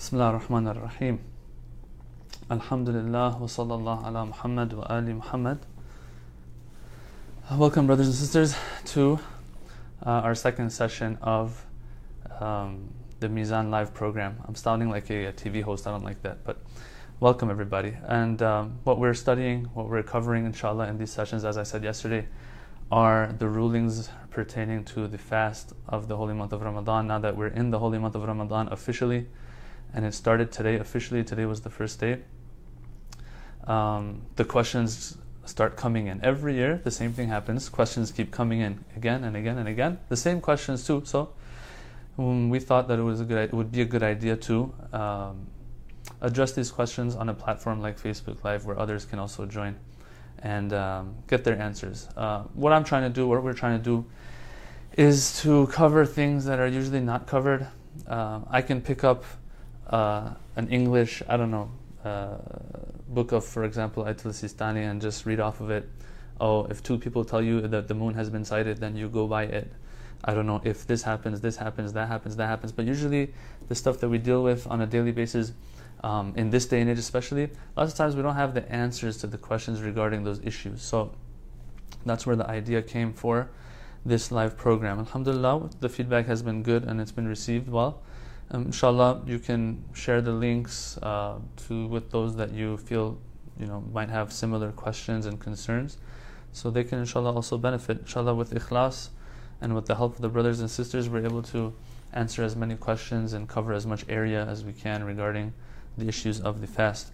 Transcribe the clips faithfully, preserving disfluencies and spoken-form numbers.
Bismillah ar-Rahman ar-Rahim. Alhamdulillah wa sallallahu ala Muhammad wa ali Muhammad. Welcome, brothers and sisters, to uh, our second session of um, the Mizan Live program. I'm sounding like a, a T V host, I don't like that, but welcome everybody. And um, what we're studying, what we're covering inshallah in these sessions, as I said yesterday, are the rulings pertaining to the fast of the holy month of Ramadan. Now that we're in the holy month of Ramadan officially, and it started today officially, today was the first day, um, the questions start coming in. Every year the same thing happens, questions keep coming in again and again and again, the same questions too. So um, we thought that it was a good, it would be a good idea to um, address these questions on a platform like Facebook Live, where others can also join and um, get their answers. Uh, what I'm trying to do, what we're trying to do, is to cover things that are usually not covered. Uh, I can pick up uh, an English, I don't know, uh, book of, for example, Ayatul Sistani, and just read off of it. Oh, if two people tell you that the moon has been sighted, then you go by it. I don't know, if this happens, this happens, that happens, that happens. But usually the stuff that we deal with on a daily basis, Um, in this day and age especially, lots of times we don't have the answers to the questions regarding those issues. So that's where the idea came for this live program. Alhamdulillah, the feedback has been good and it's been received well. Um, inshallah, you can share the links uh, to with those that you feel you know might have similar questions and concerns, so they can inshallah also benefit. Inshallah, with ikhlas and with the help of the brothers and sisters, we're able to answer as many questions and cover as much area as we can regarding the issues of the fast.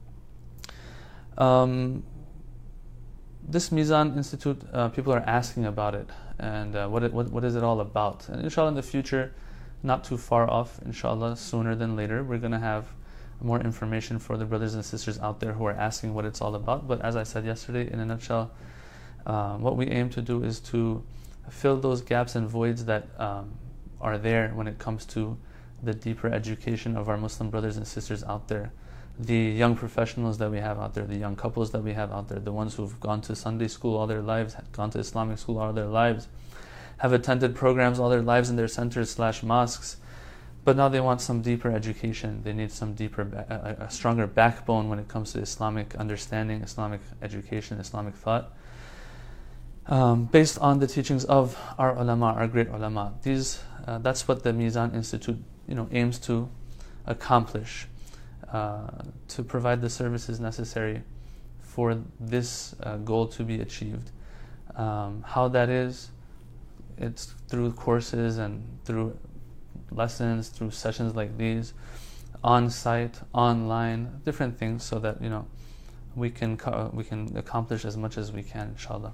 Um, this Mizan Institute, uh, people are asking about it, and uh, what, it, what what is it all about? And inshallah, in the future, not too far off, inshallah, sooner than later, we're going to have more information for the brothers and sisters out there who are asking what it's all about. But as I said yesterday, in a nutshell, uh, what we aim to do is to fill those gaps and voids that um, are there when it comes to the deeper education of our Muslim brothers and sisters out there, the young professionals that we have out there, the young couples that we have out there, the ones who've gone to Sunday school all their lives, have gone to Islamic school all their lives, have attended programs all their lives in their centers slash mosques, but now they want some deeper education. They need some deeper, a, a stronger backbone when it comes to Islamic understanding, Islamic education, Islamic thought, um, based on the teachings of our ulama, our great ulama. These, uh, that's what the Mizan Institute you know, aims to accomplish, uh, to provide the services necessary for this uh, goal to be achieved. Um, how that is, it's through courses and through lessons, through sessions like these, on-site, online, different things, so that you know we can co- we can accomplish as much as we can, inshallah.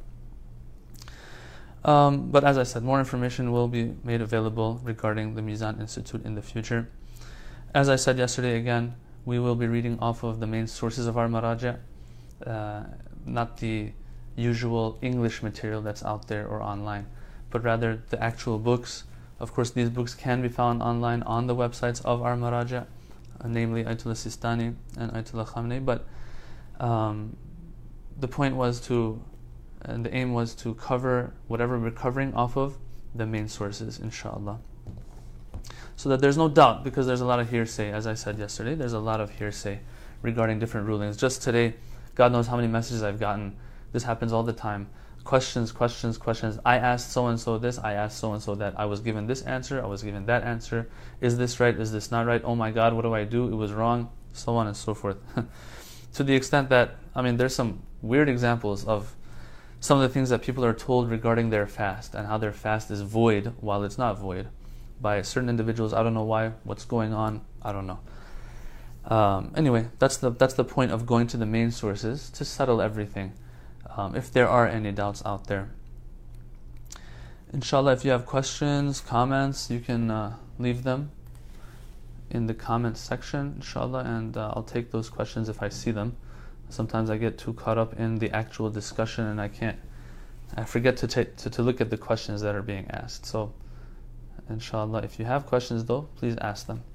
Um, but as I said, more information will be made available regarding the Mizan Institute in the future. As I said yesterday again, we will be reading off of the main sources of our maraja, uh, not the usual English material that's out there or online, but rather the actual books. Of course, these books can be found online on the websites of our maraja, uh, namely Ayatul Sistani and Ayatul Khamenei, but um, the point was to And the aim was to cover whatever we're covering off of the main sources, inshallah. So that there's no doubt, because there's a lot of hearsay, as I said yesterday, there's a lot of hearsay regarding different rulings. Just today, God knows how many messages I've gotten. This happens all the time. Questions, questions, questions. I asked so-and-so this, I asked so-and-so that. I was given this answer, I was given that answer. Is this right? Is this not right? Oh my God, what do I do? It was wrong. So on and so forth. To the extent that, I mean, there's some weird examples of some of the things that people are told regarding their fast and how their fast is void while it's not void by certain individuals. I don't know why, what's going on, I don't know. Um, anyway, that's the that's the point of going to the main sources, to settle everything, um, if there are any doubts out there. Inshallah, if you have questions, comments, you can uh, leave them in the comments section, inshallah, and uh, I'll take those questions if I see them. Sometimes I get too caught up in the actual discussion and I can't, I forget to, take, to to look at the questions that are being asked. So, inshallah, if you have questions though, please ask them.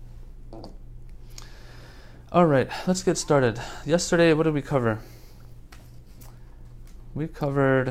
Alright, let's get started. Yesterday, what did we cover? We covered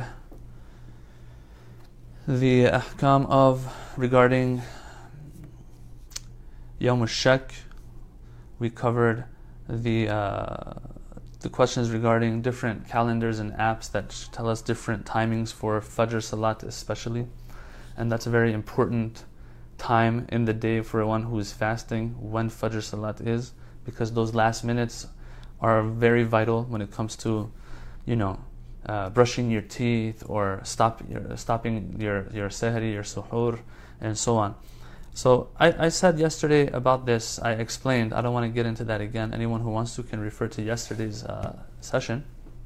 the ahkam of regarding Yawm al-Shak, We covered the uh, the questions regarding different calendars and apps that tell us different timings for Fajr Salat especially. And that's a very important time in the day for one who is fasting, when Fajr Salat is, because those last minutes are very vital when it comes to, you know, uh, brushing your teeth or stop your, stopping your, your sahri, your suhoor, and so on. So I, I said yesterday about this, I explained, I don't want to get into that again. Anyone who wants to can refer to yesterday's uh, session.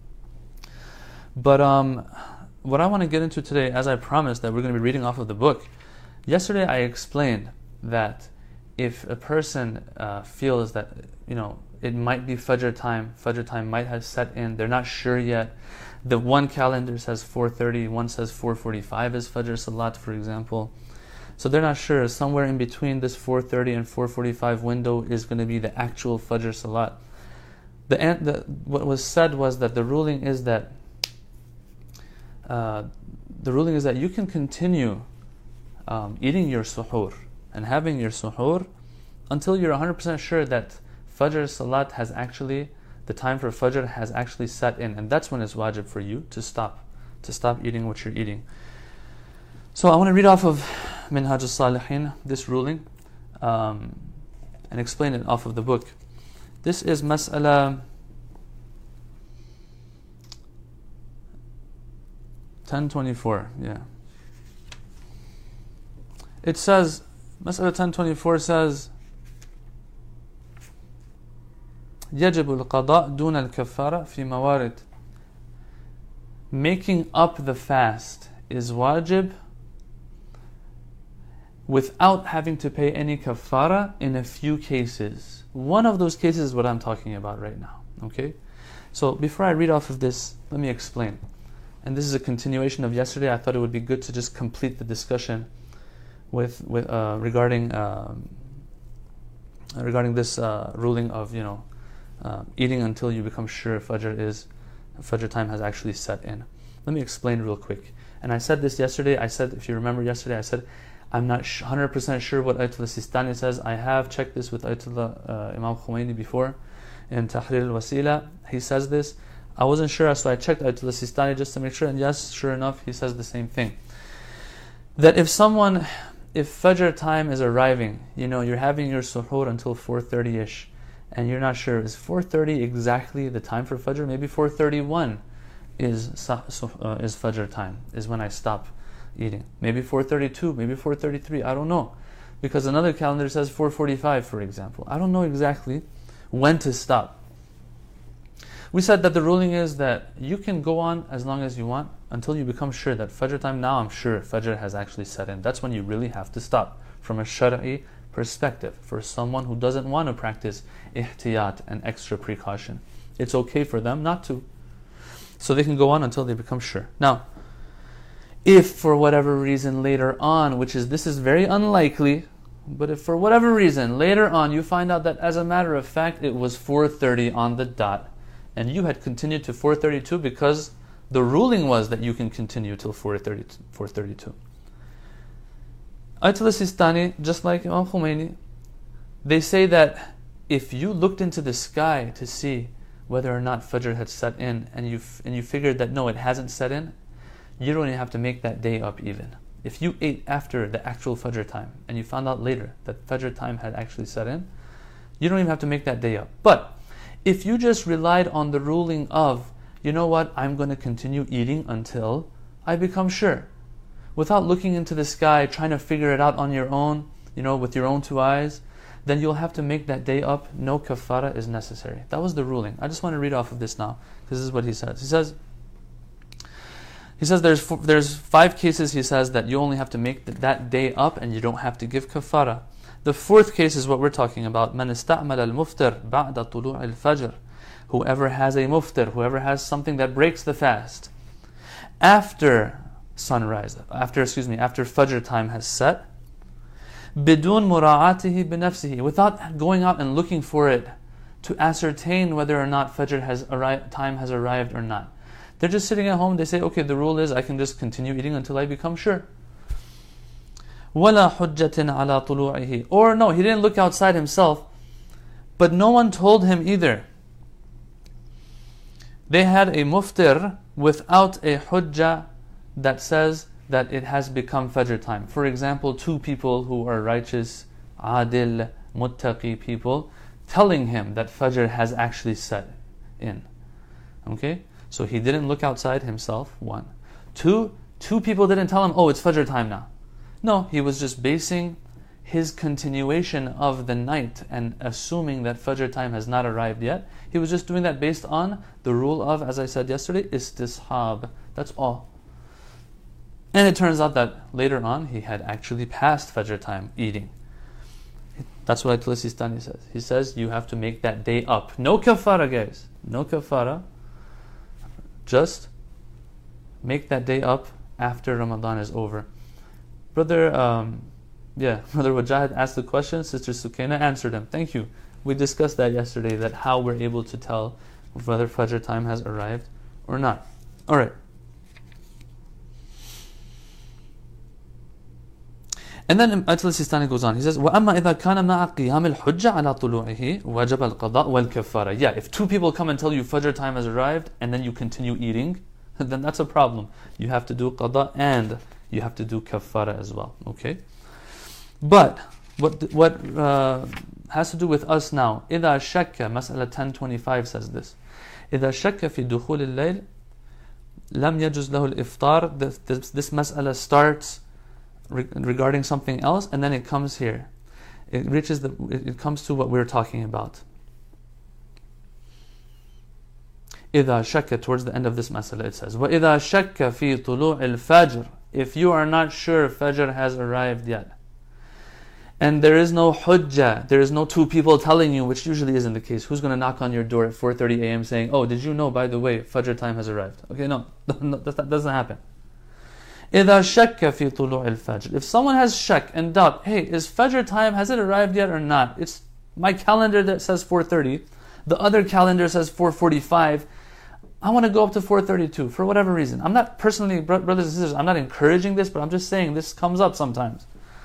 But um, what I want to get into today, as I promised that we're going to be reading off of the book, yesterday I explained that if a person uh, feels that, you know, it might be Fajr time, Fajr time might have set in, they're not sure yet. The one calendar says four thirty, one says four forty-five is Fajr Salat, for example. So they're not sure. Somewhere in between this four thirty and four forty-five window is going to be the actual Fajr Salat. The, the what was said was that the ruling is that uh, the ruling is that you can continue um, eating your suhoor and having your suhoor until you're one hundred percent sure that Fajr Salat has actually, the time for Fajr has actually set in, and that's when it's wajib for you to stop, to stop eating what you're eating. So I want to read off of Minhaj al-Salihin, this ruling, um, and explain it off of the book. This is Mas'ala ten twenty-four, yeah. It says, Mas'ala ten twenty-four says, يجب القضاء دون الكفارة في موارد. Making up the fast is wajib without having to pay any kafara in a few cases. One of those cases is what I'm talking about right now. Okay? So before I read off of this, let me explain. And this is a continuation of yesterday. I thought it would be good to just complete the discussion with with uh, regarding um, regarding this uh, ruling of, you know, uh, eating until you become sure Fajr is Fajr time has actually set in. Let me explain real quick. And I said this yesterday. I said, if you remember yesterday, I said I'm not one hundred percent sure what Ayatollah Sistani says. I have checked this with Ayatollah uh, Imam Khomeini before in Tahrir al-Wasila. He says this. I wasn't sure, so I checked Ayatollah Sistani just to make sure, and yes, sure enough, he says the same thing. That if someone, if Fajr time is arriving, you know, you're having your suhoor until four thirty-ish, and you're not sure, is four thirty exactly the time for Fajr? Maybe four thirty-one is, uh, is Fajr time, is when I stop eating. Maybe four thirty-two, maybe four thirty-three, I don't know. Because another calendar says four forty-five, for example. I don't know exactly when to stop. We said that the ruling is that you can go on as long as you want until you become sure that Fajr time, now I'm sure Fajr has actually set in. That's when you really have to stop from a Shari'i perspective. For someone who doesn't want to practice ihtiyat and extra precaution, it's okay for them not to. So they can go on until they become sure. Now, if for whatever reason later on, which is, this is very unlikely, but if for whatever reason later on you find out that as a matter of fact it was four thirty on the dot, and you had continued to four thirty-two because the ruling was that you can continue till four thirty-two. Ayatollah Sistani, just like Imam Khomeini, they say that if you looked into the sky to see whether or not Fajr had set in, and you f- and you figured that no, it hasn't set in, you don't even have to make that day up even. If you ate after the actual Fajr time, and you found out later that Fajr time had actually set in, you don't even have to make that day up. But if you just relied on the ruling of, you know what, I'm going to continue eating until I become sure, without looking into the sky, trying to figure it out on your own, you know, with your own two eyes, then you'll have to make that day up. No kafara is necessary. That was the ruling. I just want to read off of this now, because this is what he says. He says, he says there's four, there's five cases, he says, that you only have to make that day up and you don't have to give kafara. The fourth case is what we're talking about. Man ista'mal al-muftir ba'da tulu' al-fajr. Whoever has a muftir, whoever has something that breaks the fast after sunrise, after, excuse me, after Fajr time has set, bidun mura'atihi binafsihi, without going out and looking for it to ascertain whether or not Fajr has arrived, time has arrived or not. They're just sitting at home, they say, okay, the rule is I can just continue eating until I become sure. وَلَا حُجَّةٍ عَلَى طُلُوعِهِ. Or no, he didn't look outside himself, But no one told him either. They had a muftir without a hujjah that says that it has become Fajr time. For example, two people who are righteous, adil, muttaqi people, telling him that Fajr has actually set in. Okay? So he didn't look outside himself, one. Two, two people didn't tell him, oh, it's Fajr time now. No, he was just basing his continuation of the night and assuming that Fajr time has not arrived yet. He was just doing that based on the rule of, as I said yesterday, istishab. That's all. And it turns out that later on, he had actually passed Fajr time eating. That's what Ayatollah Sistani says. He says, you have to make that day up. No kafara, guys. No kafara. Just make that day up after Ramadan is over. Brother, um, yeah, Brother Wajahid asked the question, Sister Sukaina answered him. Thank you. We discussed that yesterday, that how we're able to tell whether Fajr time has arrived or not. Alright. And then Ayatollah Sistani goes on. He says, وَأَمَّا إِذَا كَانَ مَعَ قِيَامِ الْحُجَّةِ عَلَى طُلُوعِهِ وَجَبَ الْقَضَاءُ وَالْكَفَّارَةِ. Yeah, if two people come and tell you Fajr time has arrived and then you continue eating, then that's a problem. You have to do qada and you have to do kaffara as well. Okay? But what what uh, has to do with us now, إِذَا شَكَّ, Mas'ala ten twenty-five says this. إِذَا شَكَّ فِي دُخُولِ اللَّيْلِ لَمْ يَجُزْ لَهُ الْإِفْطَارِ. This, this, this mas'ala starts re- regarding something else, and then it comes here. It reaches the. It, it comes to what we're talking about. إِذَا شَكَّ, towards the end of this mas'ala it says, وَإِذَا شَكَّ فِي طُلُوعِ الْفَجْرِ. If you are not sure Fajr has arrived yet, and there is no hujjah, there is no two people telling you, which usually isn't the case. Who's going to knock on your door at four thirty a.m. saying, oh, did you know, by the way, Fajr time has arrived? Okay, no, no that doesn't happen. إِذَا شَكَّ فِي طُلُوعِ الْفَجْرِ. If someone has shak and doubt, hey, is Fajr time, has it arrived yet or not? It's my calendar that says four thirty, the other calendar says four forty-five. I want to go up to four thirty-two for whatever reason. I'm not personally, brothers and sisters, I'm not encouraging this, but I'm just saying this comes up sometimes.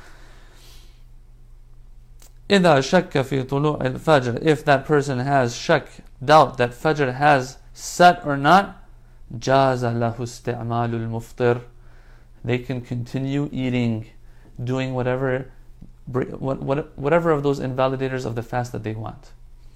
إِذَا شَكَّ فِي طُلُوعِ الْفَجْرِ. If that person has shak, doubt that Fajr has set or not, جَازَ لَهُ اسْتِعْمَالُ الْمُفْطِرِ. They can continue eating, doing whatever, whatever of those invalidators of the fast that they want.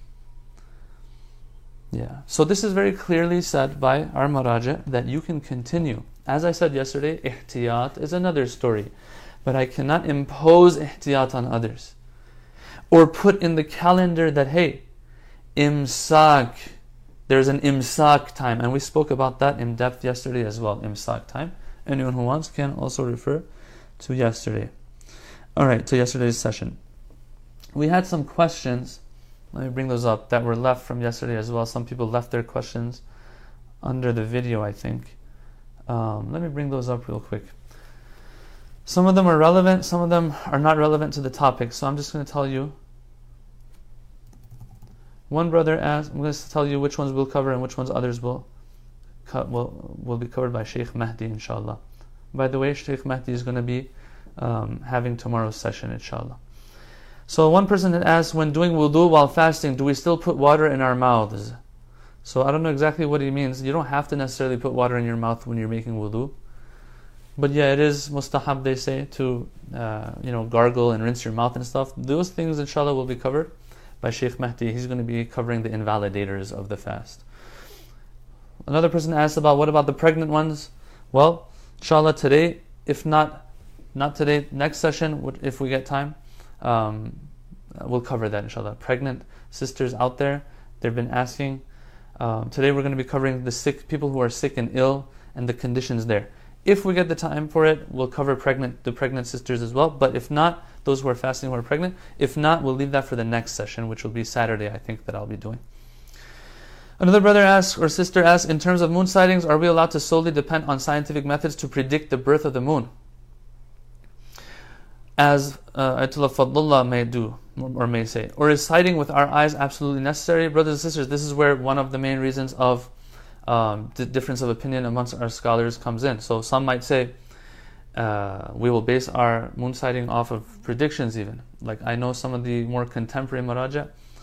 Yeah. So this is very clearly said by our maraja that you can continue. As I said yesterday, ihtiyat is another story. But I cannot impose ihtiyat on others. Or put in the calendar that, hey, imsak, there's an imsak time. And we spoke about that in depth yesterday as well, imsak time. Anyone who wants can also refer to yesterday. Alright, to yesterday's session. We had some questions. Let me bring those up that were left from yesterday as well. Some people left their questions under the video, I think. Um, let me bring those up real quick. Some of them are relevant, some of them are not relevant to the topic. So I'm just going to tell you. One brother asked, I'm going to tell you which ones we'll cover and which ones others will, will, will be covered by Sheikh Mahdi, inshallah. By the way, Sheikh Mahdi is going to be um, having tomorrow's session, inshallah. So one person had asked, when doing wudu while fasting, do we still put water in our mouths? So I don't know exactly what he means. You don't have to necessarily put water in your mouth when you're making wudu. But yeah, it is mustahab, they say, to uh, you know, gargle and rinse your mouth and stuff. Those things, inshallah, will be covered by Sheikh Mahdi. He's going to be covering the invalidators of the fast. Another person asked about, what about the pregnant ones? Well, inshallah, today, if not, not today, next session, if we get time, Um, we'll cover that, inshallah. Pregnant sisters out there, they've been asking. Um, today we're going to be covering the sick people who are sick and ill and the conditions there. If we get the time for it, we'll cover pregnant the pregnant sisters as well. But if not, those who are fasting who are pregnant. If not, we'll leave that for the next session, which will be Saturday, I think, that I'll be doing. Another brother asks, or sister asks, in terms of moon sightings, are we allowed to solely depend on scientific methods to predict the birth of the moon? As uh, Ayatollah Fadlullah may do, or may say. Or is sighting with our eyes absolutely necessary? Brothers and sisters, this is where one of the main reasons of um, the difference of opinion amongst our scholars comes in. So some might say, uh, we will base our moon sighting off of predictions even. Like I know some of the more contemporary maraja,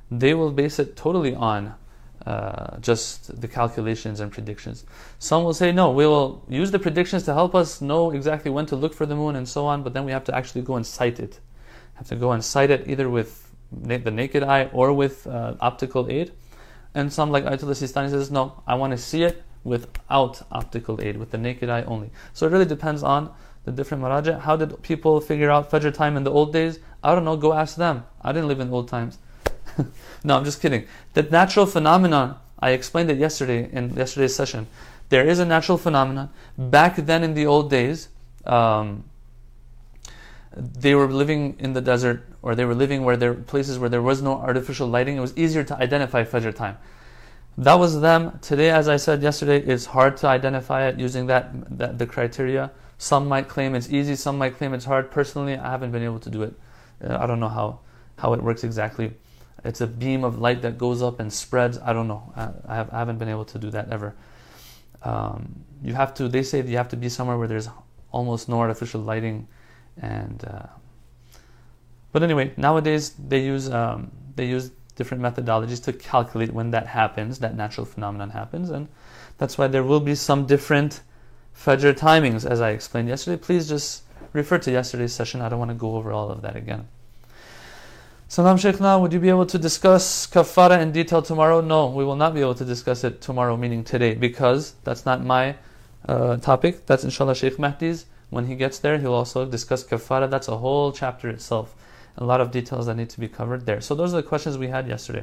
they will base it totally on uh, just the calculations and predictions. Some will say, no, we will use the predictions to help us know exactly when to look for the moon and so on, but then we have to actually go and sight it. Have to go and sight it either with na- the naked eye or with uh, optical aid. And some, like Ayatollah Sistani, says, no, I want to see it without optical aid, with the naked eye only. So it really depends on the different maraja. How did people figure out Fajr time in the old days? I don't know, go ask them. I didn't live in old times. No, I'm just kidding. The natural phenomenon, I explained it yesterday in yesterday's session. There is a natural phenomenon. Back then in the old days, um, they were living in the desert, or they were living where there places where there was no artificial lighting. It was easier to identify Fajr time. That was them. Today, as I said yesterday, it's hard to identify it using that, that the criteria. Some might claim it's easy, some might claim it's hard. Personally, I haven't been able to do it. Uh, I don't know how, how it works exactly. It's a beam of light that goes up and spreads. I don't know. I, I, have, I haven't been able to do that ever. Um, you have to. They say that you have to be somewhere where there's almost no artificial lighting, and uh, but anyway, nowadays they use um, they use different methodologies to calculate when that happens, that natural phenomenon happens, and that's why there will be some different Fajr timings, as I explained yesterday. Please just refer to yesterday's session. I don't want to go over all of that again. Salam Shaykhna, would you be able to discuss kafara in detail tomorrow? No, we will not be able to discuss it tomorrow, meaning today, because that's not my uh, topic. That's inshallah Shaykh Mahdi's. When he gets there, he'll also discuss kafara. That's a whole chapter itself. A lot of details that need to be covered there. So those are the questions we had yesterday.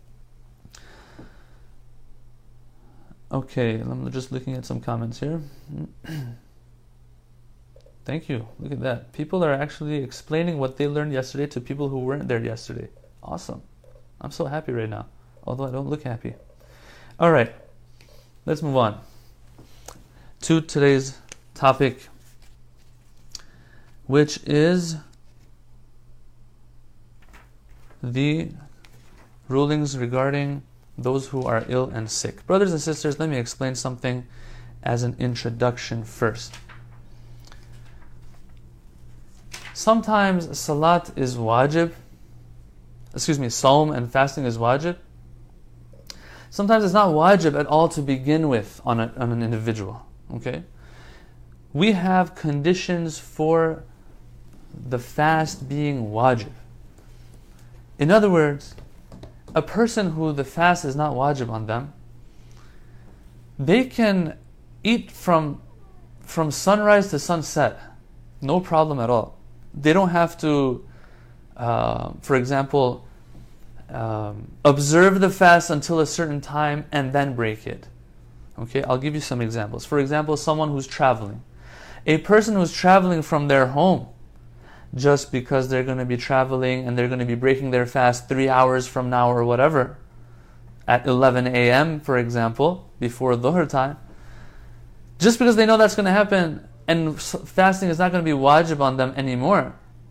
Okay, I'm just looking at some comments here. Thank you. Look at that. People are actually explaining what they learned yesterday to people who weren't there yesterday. Awesome. I'm so happy right now, although I don't look happy. All right, let's move on to today's topic, which is the rulings regarding those who are ill and sick. Brothers and sisters, let me explain something as an introduction first. Sometimes salat is wajib, excuse me, sawm and fasting is wajib. Sometimes it's not wajib at all to begin with on, a, on an individual. Okay, we have conditions for the fast being wajib. In other words, a person who the fast is not wajib on them, they can eat from from sunrise to sunset, no problem at all. They don't have to, uh, for example, um, observe the fast until a certain time and then break it. Okay, I'll give you some examples. For example, someone who's traveling. A person who's traveling from their home, just because they're going to be traveling and they're going to be breaking their fast three hours from now or whatever, at eleven a.m., for example, before Dhuhr time, just because they know that's going to happen and fasting is not going to be wajib on them anymore,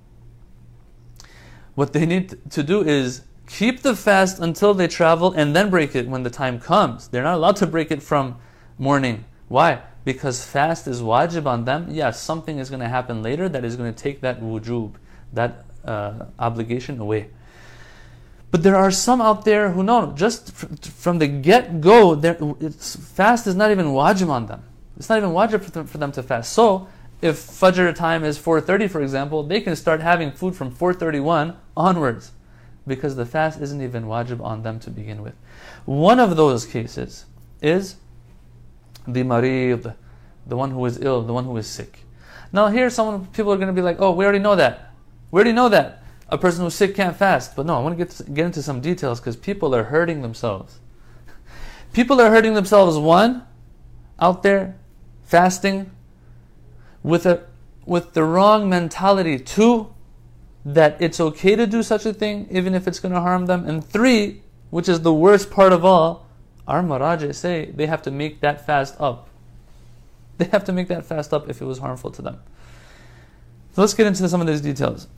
what they need to do is keep the fast until they travel and then break it when the time comes. They're not allowed to break it from morning. Why? Because fast is wajib on them. Yes, something is going to happen later that is going to take that wujub, that uh, obligation away. But there are some out there who know, just from the get-go, fast is not even wajib on them. It's not even wajib for them, for them to fast. So, if Fajr time is four thirty, for example, they can start having food from four thirty-one onwards, because the fast isn't even wajib on them to begin with. One of those cases is the marid, the one who is ill, the one who is sick. Now here, someone, people are going to be like, oh, we already know that. We already know that a person who's sick can't fast. But no, I want to get, to, get into some details, because people are hurting themselves. People are hurting themselves, one, out there, fasting, with a with the wrong mentality. Two, that it's okay to do such a thing, even if it's going to harm them. And three, which is the worst part of all, our marajih say they have to make that fast up. They have to make that fast up if it was harmful to them. So let's get into some of these details.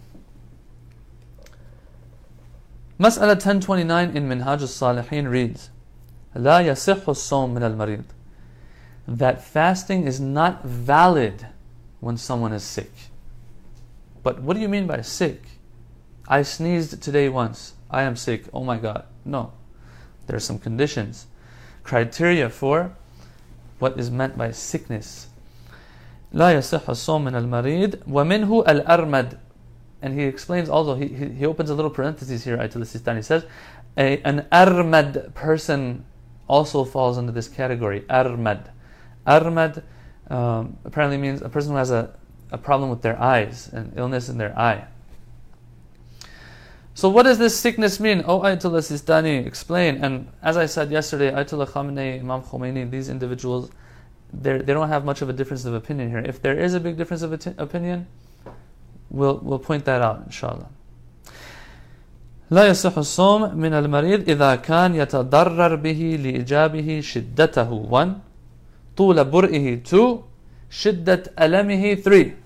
Mas'ala ten twenty-nine in Minhaj al-Salihin reads, لا يصح الصوم من المريض, that fasting is not valid when someone is sick. But what do you mean by sick? I sneezed today once. I am sick. Oh my God. No. There are some conditions, criteria for what is meant by sickness. لا يصح الصوم من المريض ومنه الأرمد. And he explains also, he, he, he opens a little parenthesis here, Ayatollah Sistani says, a, an armad person also falls into this category. Armad. Armad um, apparently means a person who has a, a problem with their eyes, an illness in their eye. So what does this sickness mean? Oh, Ayatollah Sistani, explain. And as I said yesterday, Ayatollah Khamenei, Imam Khomeini, these individuals, they don't have much of a difference of opinion here. If there is a big difference of opinion, we'll we'll point that out, inshallah. لا يصح الصوم من المريض إذا كان يتضرر به لإجابه شدته. One. طول برئه. Two. شدة ألمه. Three.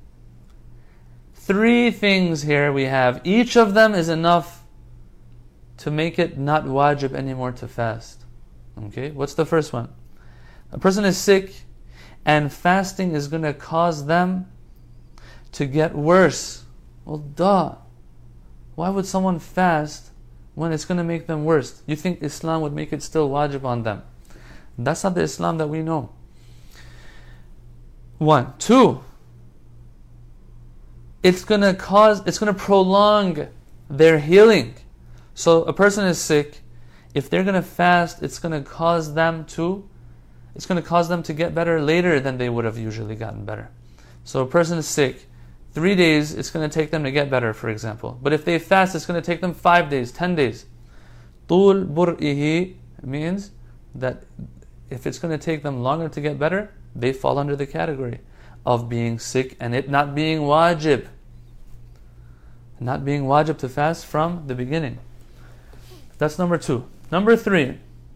Three things here we have. Each of them is enough to make it not wajib anymore to fast. Okay, what's the first one? A person is sick and fasting is going to cause them to get worse. Well, duh. Why would someone fast when it's going to make them worse? You think Islam would make it still wajib on them? That's not the Islam that we know. One. Two. It's going to cause, it's going to prolong their healing. So a person is sick. If they're going to fast, it's going to cause them to, it's going to cause them to get better later than they would have usually gotten better. So a person is sick. Three days, it's going to take them to get better, for example. But if they fast, it's going to take them five days, ten days. طول برئه means that if it's going to take them longer to get better, they fall under the category of being sick and it not being wajib. Not being wajib to fast from the beginning. That's number two. Number three.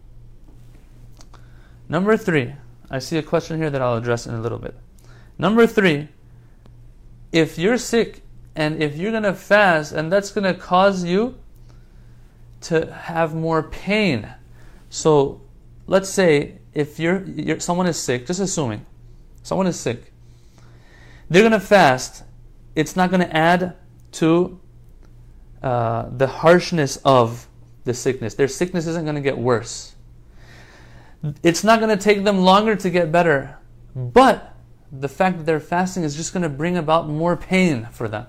Number three. I see a question here that I'll address in a little bit. Number three. If you're sick and if you're going to fast and that's going to cause you to have more pain. So let's say if you're, you're someone is sick, just assuming someone is sick, they're going to fast. It's not going to add to uh, the harshness of the sickness. Their sickness isn't going to get worse. It's not going to take them longer to get better. But the fact that they're fasting is just going to bring about more pain for them.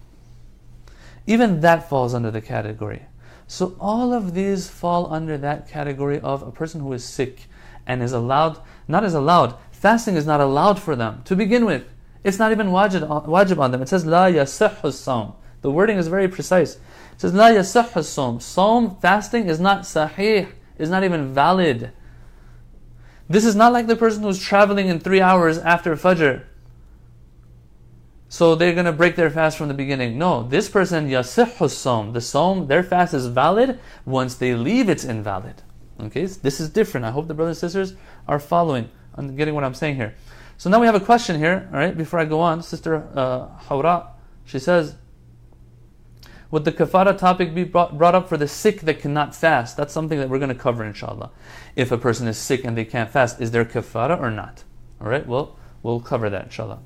Even that falls under the category. So all of these fall under that category of a person who is sick and is allowed, not is allowed, fasting is not allowed for them to begin with. It's not even wajib, wajib on them. It says, لا يصح الصوم. The wording is very precise. It says, لا يصح الصوم. Sawm, fasting, is not sahih, is not even valid. This is not like the person who's traveling in three hours after Fajr. So they're going to break their fast from the beginning. No, this person, يصح الصوم. The Sawm, their fast is valid. Once they leave, it's invalid. Okay, this is different. I hope the brothers and sisters are following and getting what I'm saying here. So now we have a question here, all right, before I go on. Sister uh, Hawra, she says, would the kafara topic be brought, brought up for the sick that cannot fast? That's something that we're going to cover, inshallah. If a person is sick and they can't fast, is there kafara or not? All right, well, we'll cover that, inshallah.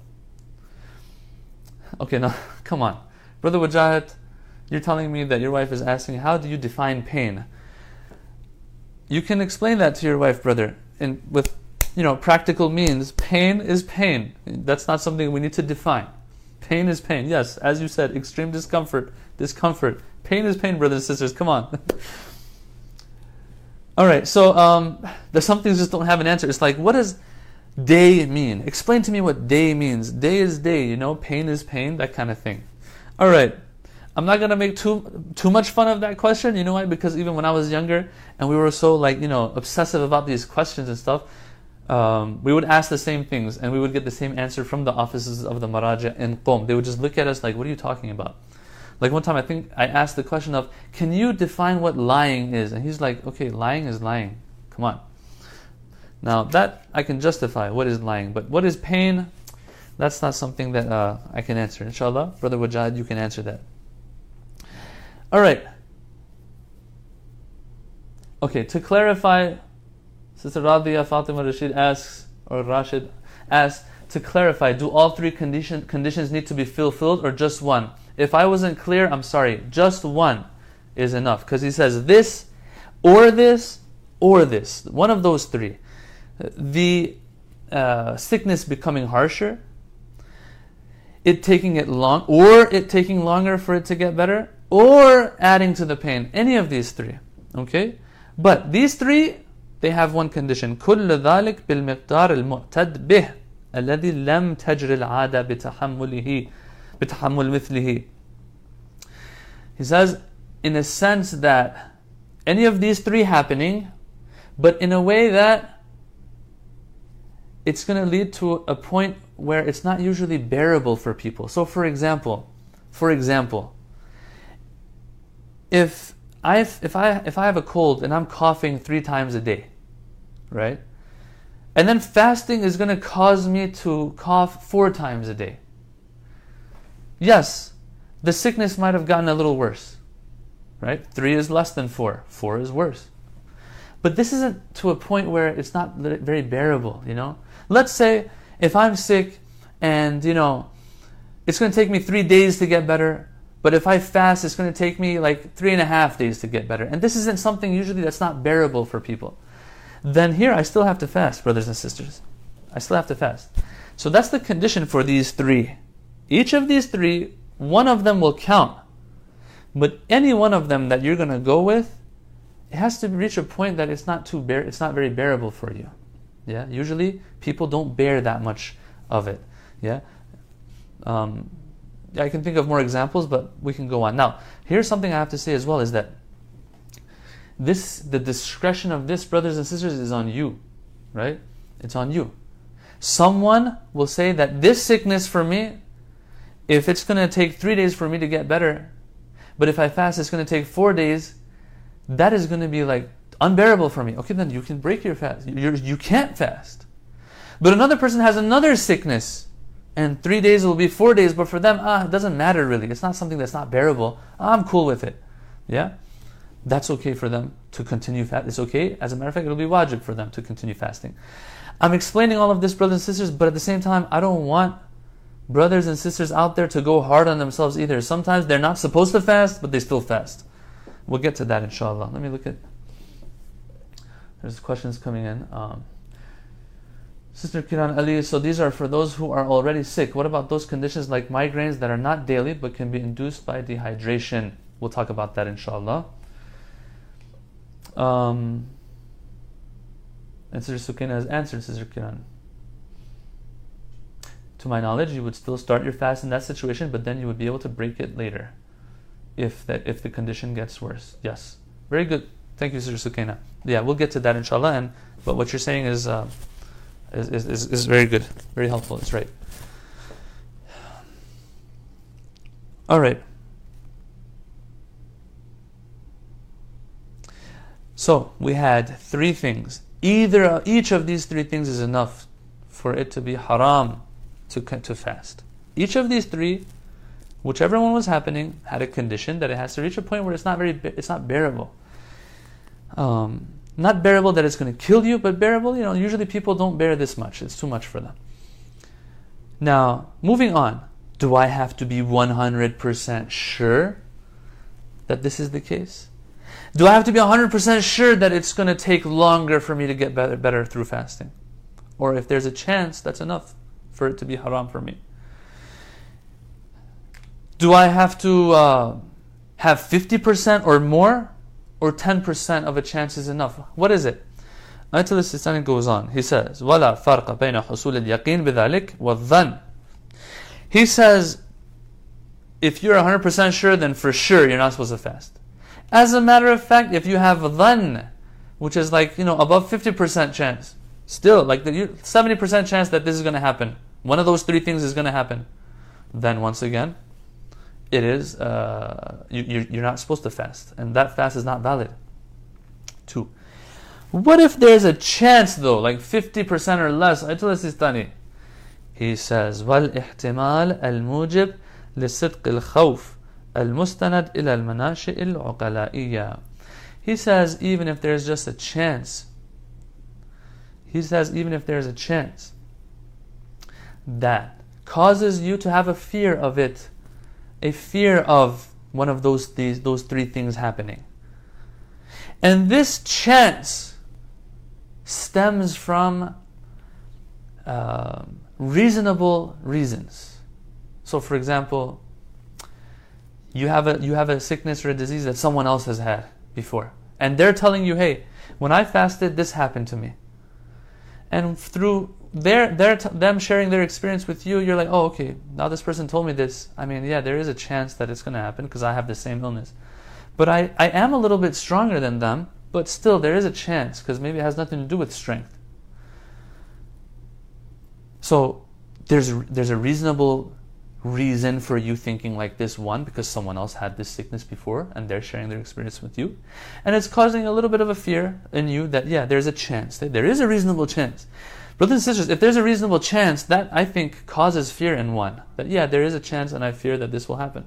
Okay, now, come on. Brother Wajahat, you're telling me that your wife is asking, how do you define pain? You can explain that to your wife, brother, in, with you know, practical means. Pain is pain. That's not something we need to define. Pain is pain. Yes, as you said, extreme discomfort, discomfort. Pain is pain, brothers and sisters. Come on. All right, so um, there's some things just don't have an answer. It's like, what does day mean? Explain to me what day means. Day is day, you know, pain is pain, that kind of thing. All right, I'm not going to make too too much fun of that question. You know why? Because even when I was younger and we were so like, you know, obsessive about these questions and stuff, Um, we would ask the same things and we would get the same answer from the offices of the Maraja in Qom. They would just look at us like, what are you talking about? Like one time I think I asked the question of, can you define what lying is? And he's like, okay, lying is lying. Come on. Now that I can justify what is lying, but what is pain? That's not something that uh, I can answer. Inshallah, Brother Wajad, you can answer that. Alright. Okay, to clarify, Sister Radhiya Fatima Rashid asks, or Rashid asks, to clarify, do all three condition, conditions need to be fulfilled or just one? If I wasn't clear, I'm sorry. Just one is enough. Because he says this, or this, or this. One of those three. The uh, sickness becoming harsher, it taking it long, or it taking longer for it to get better, or adding to the pain. Any of these three. Okay? But these three, they have one condition. كل ذلك بالمقدار المعتد به الذي لم تجر العادة بتحمله بتحمل مثله. He says, in a sense that any of these three happening, but in a way that it's going to lead to a point where it's not usually bearable for people. So for example, for example, if I if I if I have a cold and I'm coughing three times a day, right? And then fasting is going to cause me to cough four times a day. Yes, the sickness might have gotten a little worse, right? Three is less than four. Four is worse. But this isn't to a point where it's not very bearable, you know? Let's say if I'm sick and, you know, it's going to take me three days to get better, but if I fast, it's going to take me like three and a half days to get better. And this isn't something usually that's not bearable for people. Then here I still have to fast, brothers and sisters. I still have to fast. So that's the condition for these three. Each of these three, one of them will count. But any one of them that you're going to go with, it has to reach a point that it's not too bear, it's not very bearable for you. Yeah, usually people don't bear that much of it. Yeah, um, I can think of more examples, but we can go on. Now, here's something I have to say as well: is that this, the discretion of this, brothers and sisters, is on you, right? It's on you. Someone will say that this sickness for me, if it's going to take three days for me to get better, but if I fast, it's going to take four days. That is going to be like unbearable for me. Okay, then you can break your fast. You're, you can't fast. But another person has another sickness, and three days will be four days, but for them, ah, it doesn't matter really. It's not something that's not bearable. I'm cool with it. Yeah? That's okay for them to continue fast. It's okay. As a matter of fact, it'll be wajib for them to continue fasting. I'm explaining all of this, brothers and sisters, but at the same time, I don't want brothers and sisters out there to go hard on themselves either. Sometimes they're not supposed to fast, but they still fast. We'll get to that, inshallah. Let me look at... There's questions coming in. Um, Sister Kiran Ali, so these are for those who are already sick. What about those conditions like migraines that are not daily but can be induced by dehydration? We'll talk about that, inshallah. Um, and Sister Sukina has answered, Sister Kiran. To my knowledge, you would still start your fast in that situation, but then you would be able to break it later if that if the condition gets worse. Yes. Very good. Thank you, Sister Sukina. Yeah, we'll get to that, inshallah. And but what you're saying is, uh, is, is is very good, very helpful. It's right. All right. So we had three things. Either each of these three things is enough for it to be haram to to fast. Each of these three, whichever one was happening, had a condition that it has to reach a point where it's not very, it's not bearable. Um, not bearable that it's going to kill you, but bearable, you know, usually people don't bear this much. It's too much for them. Now, moving on. Do I have to be one hundred percent sure that this is the case? Do I have to be one hundred percent sure that it's going to take longer for me to get better, better through fasting? Or if there's a chance, that's enough for it to be haram for me. Do I have to uh, have fifty percent or more? Or ten percent of a chance is enough? What is it? Ayatul Sistani goes on. He says, وَلَا فَرْقَ بَيْنَ حُصُولِ الْيَقِينِ بِذَلِكَ وَالظَّنِّ. He says, if you're one hundred percent sure, then for sure you're not supposed to fast. As a matter of fact, if you have a dhann, which is like, you know, above fifty percent chance, still, like the seventy percent chance that this is going to happen, one of those three things is going to happen, then once again, it is, uh, you, you're not supposed to fast. And that fast is not valid. Two. What if there's a chance though, like fifty percent or less? Ayatul Sistani. He says, وَالْإِحْتِمَالِ الْمُوجِبِ لِصِدْقِ الْخَوْفِ الْمُسْتَنَدْ إِلَى الْمَنَاشِئِ الْعُقَلَائِيَّةِ. He says, even if there's just a chance, he says, even if there's a chance that causes you to have a fear of it, a fear of one of those these, those three things happening. And this chance stems from uh, reasonable reasons. So, for example, you have a you have a sickness or a disease that someone else has had before, and they're telling you, "Hey, when I fasted, this happened to me." And through their their t- them sharing their experience with you, you're like, "Oh, okay. Now this person told me this. I mean, yeah, there is a chance that it's going to happen because I have the same illness, but I I am a little bit stronger than them. But still, there is a chance because maybe it has nothing to do with strength." So there's there's a reasonable reason for you thinking like this, one, because someone else had this sickness before and they're sharing their experience with you, and it's causing a little bit of a fear in you that, yeah, there's a chance, there is a reasonable chance. Brothers and sisters, if there's a reasonable chance, that, I think, causes fear in one, that, yeah, there is a chance and I fear that this will happen.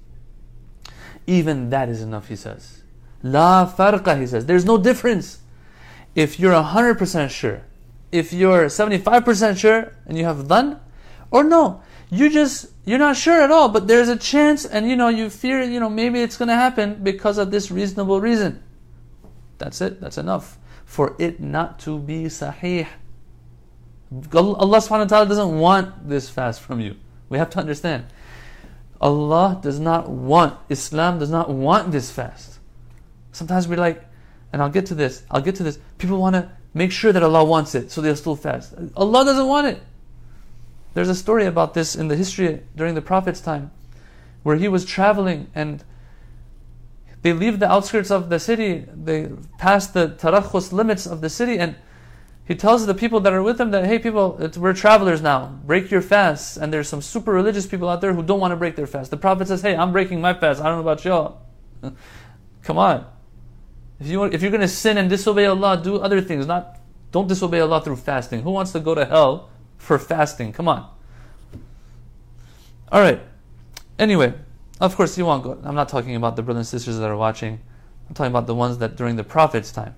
Even that is enough, he says. La farqa, he says, there's no difference. If you're one hundred percent sure, if you're seventy-five percent sure and you have dhann, or no, you just, you're not sure at all, but there's a chance, and you know, you fear, you know, maybe it's going to happen because of this reasonable reason. That's it, that's enough for it not to be sahih. Allah subhanahu wa ta'ala doesn't want this fast from you. We have to understand. Allah does not want, Islam does not want this fast. Sometimes we're like, and I'll get to this, I'll get to this, people want to make sure that Allah wants it, so they'll still fast. Allah doesn't want it. There's a story about this in the history during the Prophet's time, where he was traveling and they leave the outskirts of the city, they pass the tarakhus limits of the city, and he tells the people that are with him that, hey people, it's, we're travelers now, break your fasts. And there's some super religious people out there who don't want to break their fast. The Prophet says, hey, I'm breaking my fast, I don't know about y'all. Come on. If, you, if you're going to sin and disobey Allah, do other things. Not, don't disobey Allah through fasting. Who wants to go to hell for fasting? Come on. Alright. Anyway, of course you won't go. I'm not talking about the brothers and sisters that are watching. I'm talking about the ones that during the Prophet's time,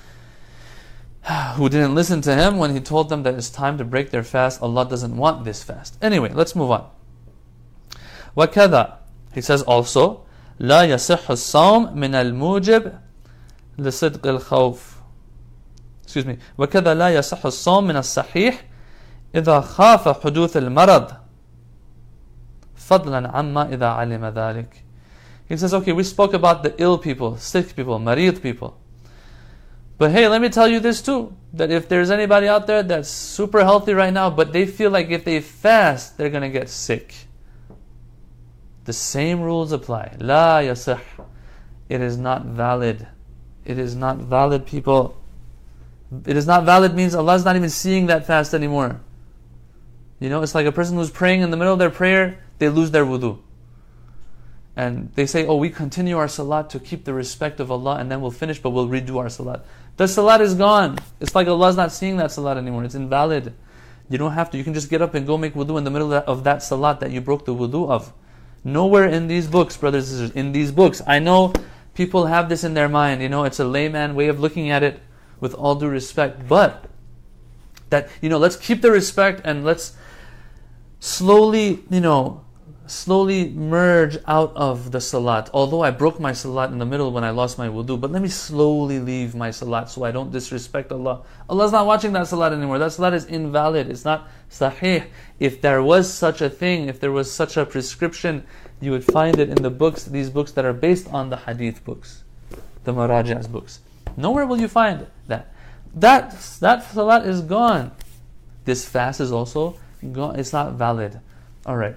who didn't listen to him when he told them that it's time to break their fast. Allah doesn't want this fast. Anyway, let's move on. وَكَذَا, he says also, لَا يَصِحُ الصَّوْمِ مِنَ الْمُوجِبِ لِصِدْقِ الْخَوْفِ. Excuse me. وَكَذَا لَا يَصِحُ الصَّوْمِ مِنَ الصَّحِيحِ إِذَا خَافَ حُدُوثِ الْمَرَضِ فَضْلًا عَمَّا إِذَا عَلِمَ ذَلِكَ. He says, okay, we spoke about the ill people, sick people, marid people. But hey, let me tell you this too, that if there's anybody out there that's super healthy right now, but they feel like if they fast, they're going to get sick, the same rules apply. La yasih. It is not valid. It is not valid, people. It is not valid means Allah is not even seeing that fast anymore. You know, it's like a person who's praying in the middle of their prayer, they lose their wudu. And they say, oh, we continue our salat to keep the respect of Allah, and then we'll finish, but we'll redo our salat. The salat is gone. It's like Allah's not seeing that salat anymore. It's invalid. You don't have to. You can just get up and go make wudu in the middle of that salat that you broke the wudu of. Nowhere in these books, brothers and sisters, in these books, I know people have this in their mind. You know, it's a layman way of looking at it, with all due respect. But that, you know, let's keep the respect and let's slowly, you know, slowly merge out of the salat. Although I broke my salat in the middle when I lost my wudu, but let me slowly leave my salat so I don't disrespect Allah. Allah's not watching that salat anymore. That salat is invalid. It's not sahih. If there was such a thing, if there was such a prescription, you would find it in the books, these books that are based on the hadith books, the Marajas books. Nowhere will you find that. That, that salat is gone. This fast is also gone. It's not valid. Alright.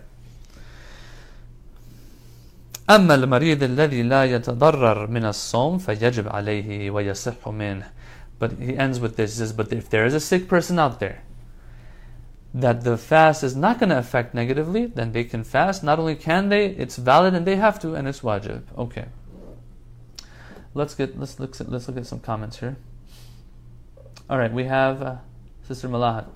أما المريض الذي لا يتضرر من الصوم فيجب عليه ويصح منه. But he ends with this. He says, but if there is a sick person out there that the fast is not going to affect negatively, then they can fast. Not only can they, it's valid and they have to, and it's wajib. Okay. Let's get let's look at, let's look at some comments here. All right, we have uh, Sister Malahat.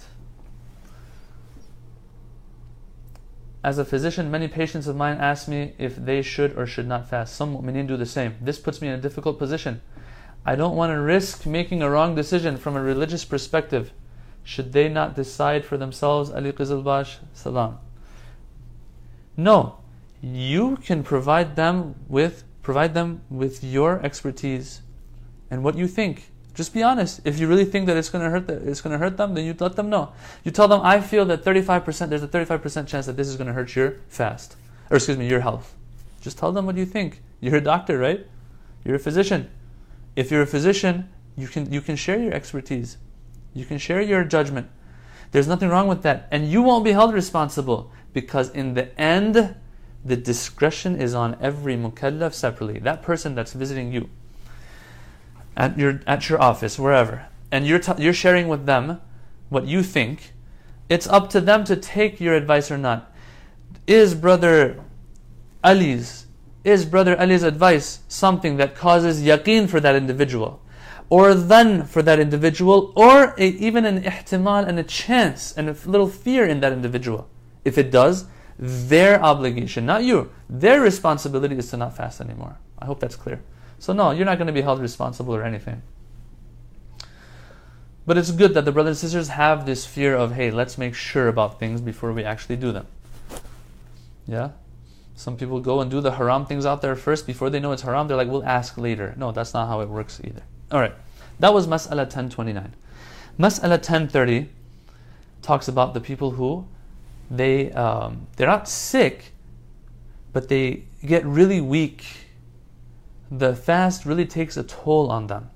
As a physician, many patients of mine ask me if they should or should not fast. Some mu'mineen do the same. This puts me in a difficult position. I don't want to risk making a wrong decision from a religious perspective. Should they not decide for themselves? Ali Qizilbash, salam. No. you can provide them with provide them with your expertise and what you think. Just be honest. If you really think that it's going to hurt the, it's going to hurt them, then you let them know. You tell them, I feel that thirty-five percent there's a thirty-five percent chance that this is going to hurt your fast, or excuse me, your health. Just tell them what you think. You're a doctor, right? You're a physician. If you're a physician, you can you can share your expertise. You can share your judgment. There's nothing wrong with that, and you won't be held responsible, because in the end, the discretion is on every mukallaf separately. That person that's visiting you at your at your office, wherever, and you're t- you're sharing with them what you think. It's up to them to take your advice or not. Is brother Ali's is brother Ali's advice something that causes yaqeen for that individual, or dhann for that individual, or a, even an ihtimal and a chance and a little fear in that individual? If it does, their obligation, not you, their responsibility is to not fast anymore. I hope that's clear. So no, you're not going to be held responsible or anything. But it's good that the brothers and sisters have this fear of, hey, let's make sure about things before we actually do them. Yeah? Some people go and do the haram things out there first. Before they know it's haram, they're like, we'll ask later. No, that's not how it works either. Alright, that was Mas'ala ten twenty-nine. Mas'ala ten thirty talks about the people who, they, um, they're not sick, but they get really weak. The fast really takes a toll on them.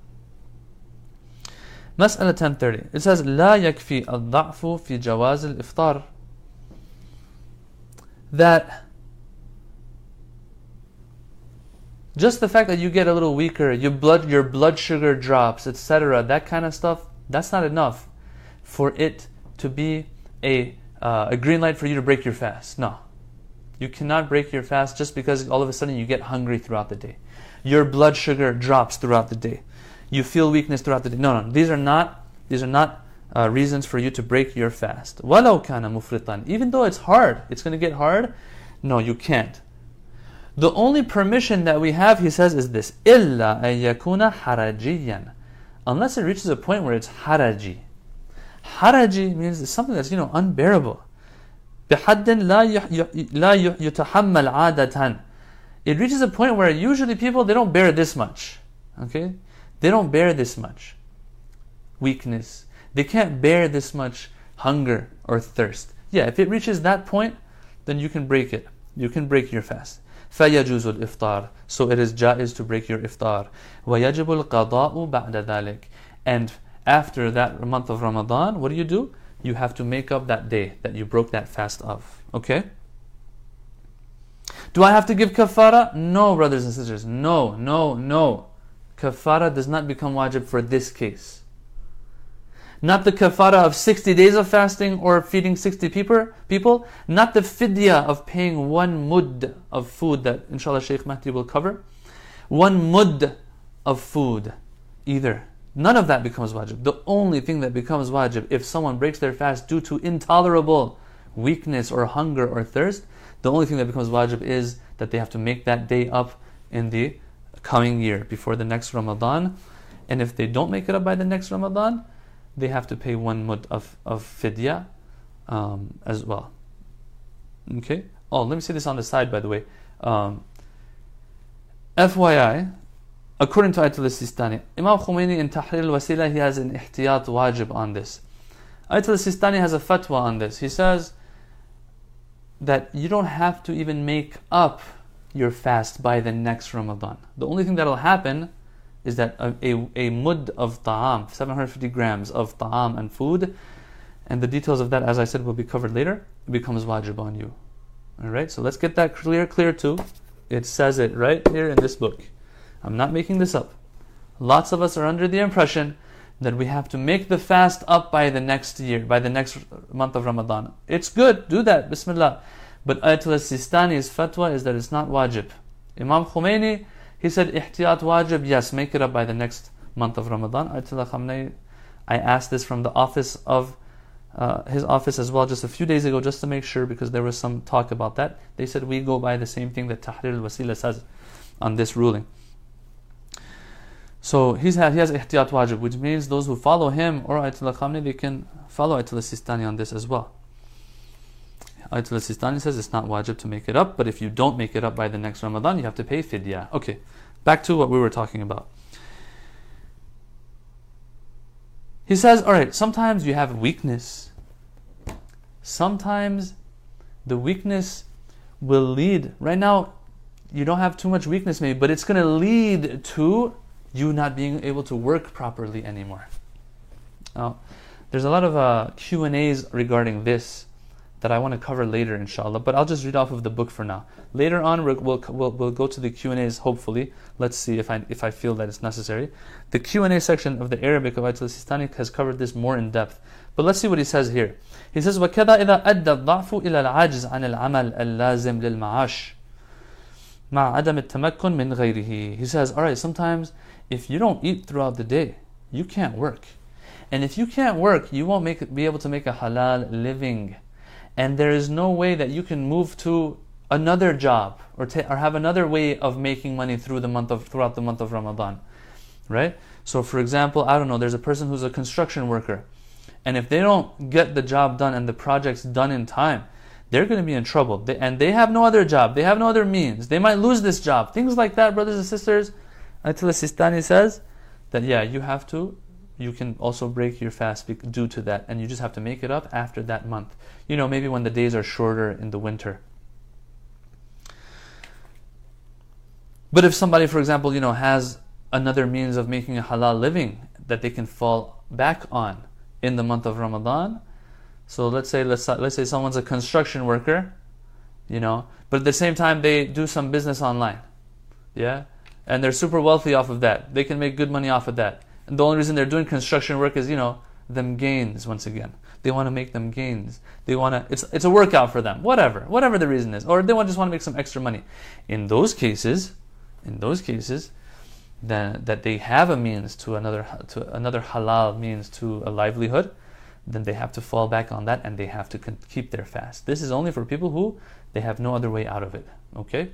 Mas'ala ten thirty. It says, لا يكفي الضعف في جواز الإفطار. That just the fact that you get a little weaker, your blood, your blood sugar drops, et cetera, that kind of stuff, that's not enough for it to be a uh, a green light for you to break your fast. No. You cannot break your fast just because all of a sudden you get hungry throughout the day. Your blood sugar drops throughout the day. You feel weakness throughout the day. No, no, these are not these are not uh, reasons for you to break your fast. وَلَوْ كَانَ مُفْرِطًا. Even though it's hard, it's going to get hard. No, you can't. The only permission that we have, he says, is this: إِلَّا أَن يَكُونَ حَرَجِيًّا. Unless it reaches a point where it's haraji. Haraji means it's something that's, you know, unbearable. بِحَدٍّ لَا يُتَحَمَّلْ عَادَةً. It reaches a point where usually people, they don't bear this much. Okay? They don't bear this much weakness. They can't bear this much hunger or thirst. Yeah, if it reaches that point, then you can break it. You can break your fast. فَيَجُوزُ الْإِفْطَارِ. So it is jaiz to break your iftar. وَيَجِبُ الْقَضَاءُ بَعْدَ ذَلِكَ. And after that month of Ramadan, what do you do? You have to make up that day that you broke that fast of. Okay? Do I have to give kafara? No, brothers and sisters. No, no, no. Kafara does not become wajib for this case. Not the kafara of sixty days of fasting or feeding sixty people. Not the fidya of paying one mud of food that inshallah Shaykh Mahdi will cover. One mud of food either. None of that becomes wajib. The only thing that becomes wajib if someone breaks their fast due to intolerable weakness or hunger or thirst, the only thing that becomes wajib is that they have to make that day up in the coming year, before the next Ramadan. And if they don't make it up by the next Ramadan, they have to pay one mud of, of fidya um, as well. Okay? Oh, let me say this on the side, by the way. Um, F Y I, according to Ayatollah Sistani, Imam Khomeini in Tahrir al-Wasila, he has an ihtiyat wajib on this. Ayatollah Sistani has a fatwa on this. He says that you don't have to even make up your fast by the next Ramadan. The only thing that will happen is that a, a, a mud of ta'am, seven hundred fifty grams of ta'am and food, and the details of that, as I said, will be covered later, it becomes wajib on you. Alright, so let's get that clear, clear too. It says it right here in this book. I'm not making this up. Lots of us are under the impression that we have to make the fast up by the next year, by the next month of Ramadan. It's good, do that, bismillah. But Ayatollah Sistani's fatwa is that it's not wajib. Imam Khomeini, he said ihtiyat wajib, yes, make it up by the next month of Ramadan. Ayatollah Khamenei, I asked this from the office of uh, his office as well just a few days ago, just to make sure, because there was some talk about that. They said we go by the same thing that Tahrir al-Wasila says on this ruling. So he's had, he has ihtiyat wajib, which means those who follow him or Ayatollah Khamenei, they can follow Ayatollah Sistani on this as well. Ayatollah Sistani says it's not wajib to make it up, but if you don't make it up by the next Ramadan, you have to pay fidya. Okay, back to what we were talking about. He says, all right, sometimes you have weakness. Sometimes the weakness will lead, right now, you don't have too much weakness maybe, but it's going to lead to you not being able to work properly anymore. Now, there's a lot of uh, Q and A's regarding this that I want to cover later, inshallah, but I'll just read off of the book for now. Later on, we'll, we'll, we'll, we'll go to the Q and A's, hopefully. Let's see if I if I feel that it's necessary. The Q and A section of the Arabic of Ayatollah Sistani has covered this more in depth. But let's see what he says here. He says, وَكَذَا إِذَا أَدَّى الضَّعْفُ إِلَى الْعَاجِزِ عَنِ الْعَمَلِ اللَّازِمِ لِلْمَعَاشِ مَعَ عَدَمِ التَّمَكُّنِ مِنْ غَيْرِهِ. He says, all right, sometimes if you don't eat throughout the day, you can't work. And if you can't work, you won't make be able to make a halal living. And there is no way that you can move to another job or ta- or have another way of making money through the month of throughout the month of Ramadan, right? So, for example, I don't know, there's a person who's a construction worker, and if they don't get the job done and the projects done in time, they're going to be in trouble. They, and they have no other job, they have no other means. They might lose this job. Things like that, brothers and sisters. Ayatollah Sistani says that yeah, you have to. You can also break your fast due to that, and you just have to make it up after that month. You know, maybe when the days are shorter in the winter. But if somebody, for example, you know, has another means of making a halal living that they can fall back on in the month of Ramadan, so let's say let's let's say someone's a construction worker, you know, but at the same time they do some business online, yeah, and they're super wealthy off of that. They can make good money off of that. And the only reason they're doing construction work is, you know, them gains once again. They want to make them gains. They want to, it's it's a workout for them. Whatever, whatever the reason is. Or they want, just want to make some extra money. In those cases, in those cases, then that they have a means to another to another halal means to a livelihood, then they have to fall back on that and they have to con- keep their fast. This is only for people who they have no other way out of it. Okay?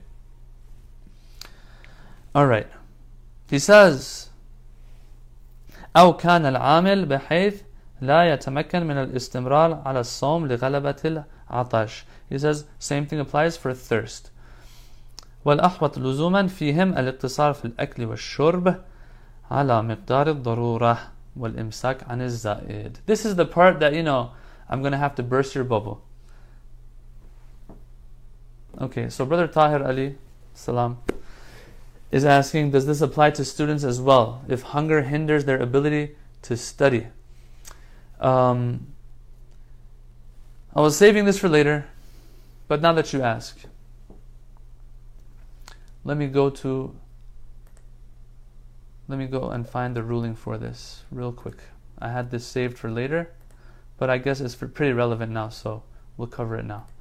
All right. He says, أو كان العامل بحيث لا يتمكن من الاستمرار على الصوم لغلبة العطش. He says, same thing applies for thirst. والأحوط لزوما فيهم الاقتصار في الأكل والشرب على مقدار الضرورة والإمساك عن الزائد. This is the part that, you know, I'm going to have to burst your bubble. Okay, so Brother Tahir Ali, salam, is asking, does this apply to students as well, if hunger hinders their ability to study? Um, I was saving this for later, but now that you ask, let me go to, let me go and find the ruling for this real quick. I had this saved for later, but I guess it's pretty relevant now, so we'll cover it now.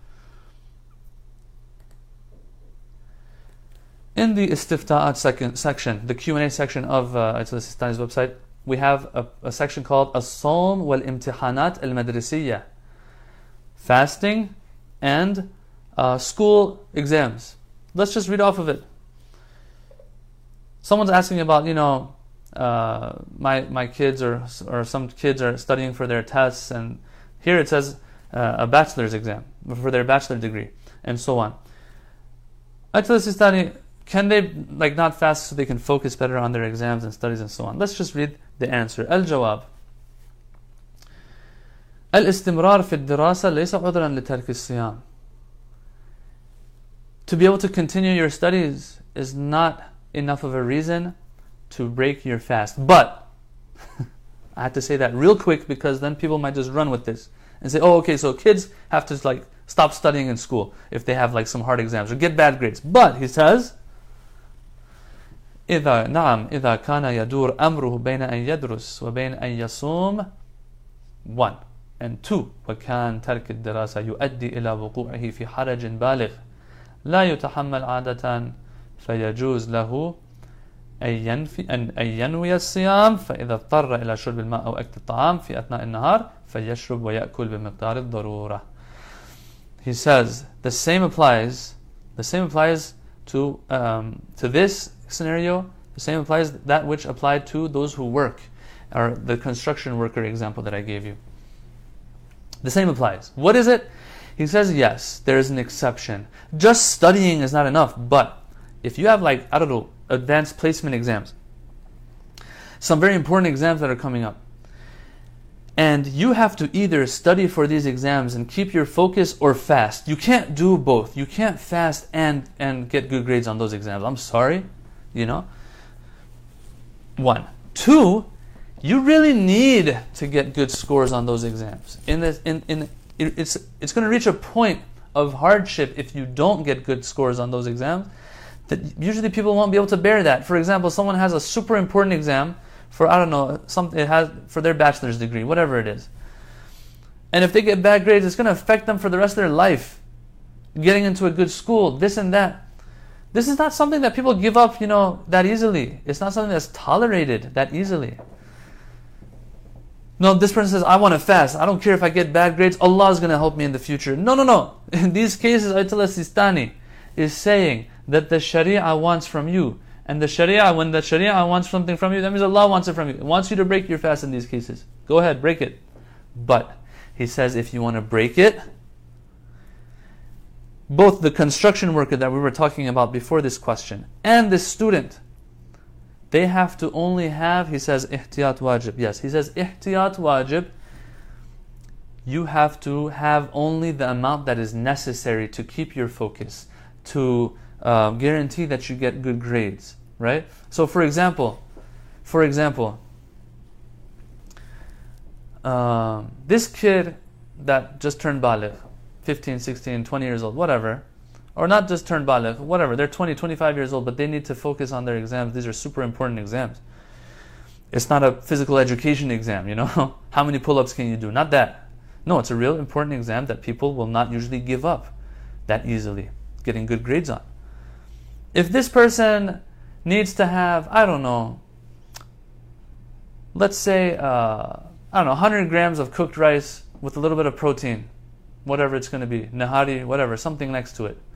In the Istifta'at second section, the Q and A section of uh, Ayatollah Sistani's website, we have a, a section called As-Sawm wal-Imtihanat al-Madrasiyya, fasting and uh, school exams. Let's just read off of it. Someone's asking about, you know, uh, my my kids or or some kids are studying for their tests, and here it says uh, a bachelor's exam for their bachelor degree, and so on. Ayatollah Sistani, can they like not fast so they can focus better on their exams and studies and so on? Let's just read the answer. Al-Jawab. Al-istimrar fi ad-dirasa laysa udran li tark as-siyam. To be able to continue your studies is not enough of a reason to break your fast. But I have to say that real quick because then people might just run with this and say, oh, okay, so kids have to like stop studying in school if they have like some hard exams or get bad grades. But he says, إذا نعم إذا كان يدور أمره بين أن يدرس وبين أن يصوم one and two وكان ترك الدراسة يؤدي إلى وقوعه في حرج بالغ لا يتحمل عادة فيجوز له أن ينفي أن ينوي الصيام فإذا اضطر إلى شرب الماء أو أكل الطعام في أثناء النهار فيشرب ويأكل بمقدار الضرورة. He says the same applies. The same applies to um, to this scenario. The same applies that which applied to those who work, or the construction worker example that I gave you. The same applies. What is it? He says, yes, there is an exception. Just studying is not enough, but if you have, like, I don't know, advanced placement exams, some very important exams that are coming up, and you have to either study for these exams and keep your focus or fast. You can't do both. You can't fast and, and get good grades on those exams. I'm sorry, you know. One. Two, you really need to get good scores on those exams. In this, in, in, it's, it's going to reach a point of hardship if you don't get good scores on those exams, that usually people won't be able to bear that. For example, someone has a super important exam for, I don't know, some, it has for their bachelor's degree, whatever it is. And if they get bad grades, it's going to affect them for the rest of their life. Getting into a good school, this and that. This is not something that people give up, you know, that easily. It's not something that's tolerated that easily. No, this person says, I want to fast. I don't care if I get bad grades. Allah is going to help me in the future. No, no, no. In these cases, Ayatollah Sistani is saying that the Sharia wants from you. And the Sharia, when the Sharia wants something from you, that means Allah wants it from you. It wants you to break your fast in these cases. Go ahead, break it. But he says if you want to break it, both the construction worker that we were talking about before this question and the student, they have to only have, he says, ihtiyat wajib. Yes, he says ihtiyat wajib. You have to have only the amount that is necessary to keep your focus, to uh, guarantee that you get good grades. Right? So for example, for example, um, this kid that just turned baligh, fifteen, sixteen, twenty years old, whatever, or not just turned baligh, whatever, they're twenty, twenty-five years old, but they need to focus on their exams. These are super important exams. It's not a physical education exam, you know? How many pull-ups can you do? Not that. No, it's a real important exam that people will not usually give up that easily, getting good grades on. If this person needs to have, I don't know, let's say, uh, I don't know, one hundred grams of cooked rice with a little bit of protein, whatever it's going to be, nahari, whatever, something next to it,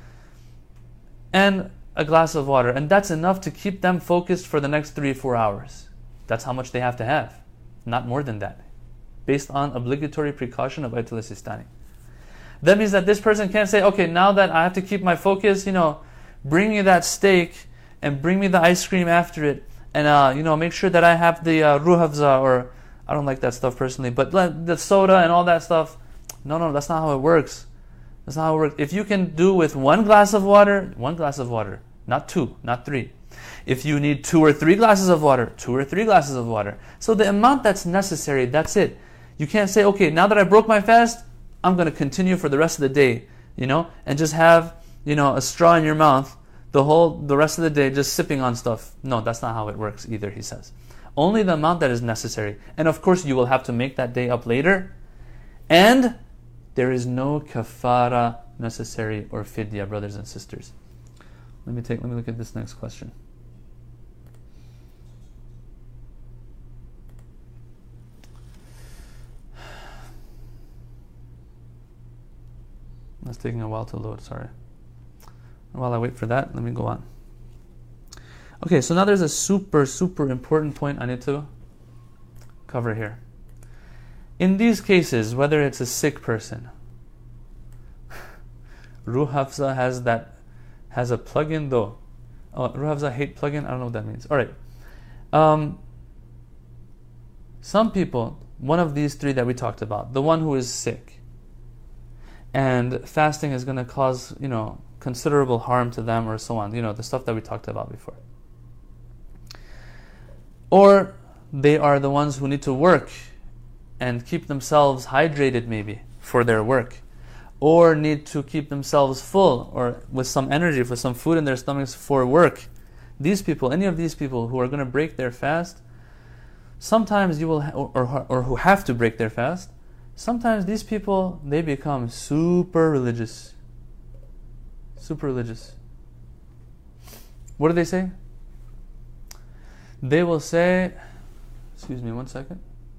and a glass of water, and that's enough to keep them focused for the next three, four hours. That's how much they have to have, not more than that, based on obligatory precaution of Ayatollah Sistani. That means that this person can't say, okay, now that I have to keep my focus, you know, bring me that steak and bring me the ice cream after it, and uh, you know, make sure that I have the uh, ruhafza, or I don't like that stuff personally, but the soda and all that stuff. No, no, that's not how it works. That's not how it works. If you can do with one glass of water, one glass of water, not two, not three. If you need two or three glasses of water, two or three glasses of water. So the amount that's necessary, that's it. You can't say, okay, now that I broke my fast, I'm going to continue for the rest of the day, you know, and just have, you know, a straw in your mouth the whole, the rest of the day just sipping on stuff. No, that's not how it works either, he says. Only the amount that is necessary. And of course, you will have to make that day up later. And there is no kafara necessary or fidya, brothers and sisters. Let me take, let me look at this next question. That's taking a while to load, sorry. While I wait for that, let me go on. Okay, so now there's a super, super important point I need to cover here. In these cases, whether it's a sick person, Ruh Hafza has that, has a plugin though. Oh, Ruh Hafza hate plugin? I don't know what that means. All right. Um, some people, one of these three that we talked about, the one who is sick, and fasting is going to cause, you know, considerable harm to them or so on, you know, the stuff that we talked about before. Or they are the ones who need to work and keep themselves hydrated maybe for their work, or need to keep themselves full or with some energy, with some food in their stomachs for work. These people, any of these people who are going to break their fast, sometimes you will, ha- or, or, or who have to break their fast, sometimes these people, they become super religious. Super religious. What do they say? They will say, excuse me one second.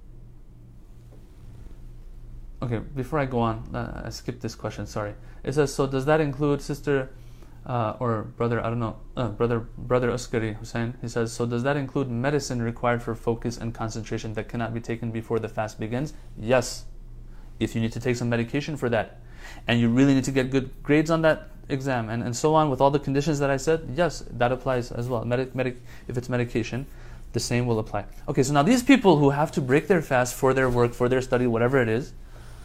Okay, before I go on, uh, I skipped this question, sorry. It says, so does that include sister uh, or brother, I don't know, uh, brother brother Uskari Hussein? He says, so does that include medicine required for focus and concentration that cannot be taken before the fast begins? Yes. If you need to take some medication for that. and you really need to get good grades on that exam, and, and so on, with all the conditions that I said, yes, that applies as well. Medic, medic, if it's medication, the same will apply. Okay, so now these people who have to break their fast for their work, for their study, whatever it is,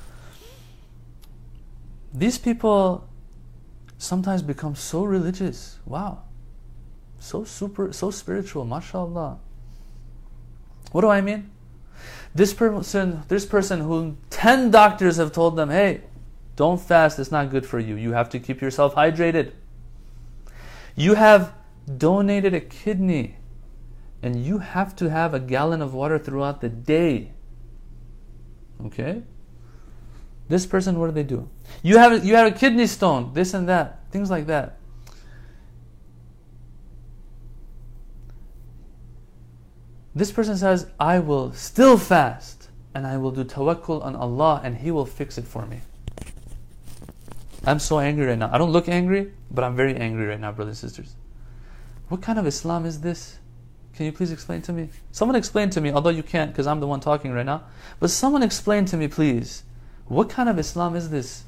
these people sometimes become so religious. Wow. So super, so spiritual, mashallah. What do I mean? This person, this person who ten doctors have told them, hey, don't fast, it's not good for you. You have to keep yourself hydrated. You have donated a kidney, and you have to have a gallon of water throughout the day. Okay? This person, what do they do? You have, you have a kidney stone, this and that, things like that. This person says, I will still fast, and I will do tawakkul on Allah, and He will fix it for me. I'm so angry right now. I don't look angry, but I'm very angry right now, brothers and sisters. What kind of Islam is this? Can you please explain to me? Someone explain to me, although you can't because I'm the one talking right now. But someone explain to me, please. What kind of Islam is this?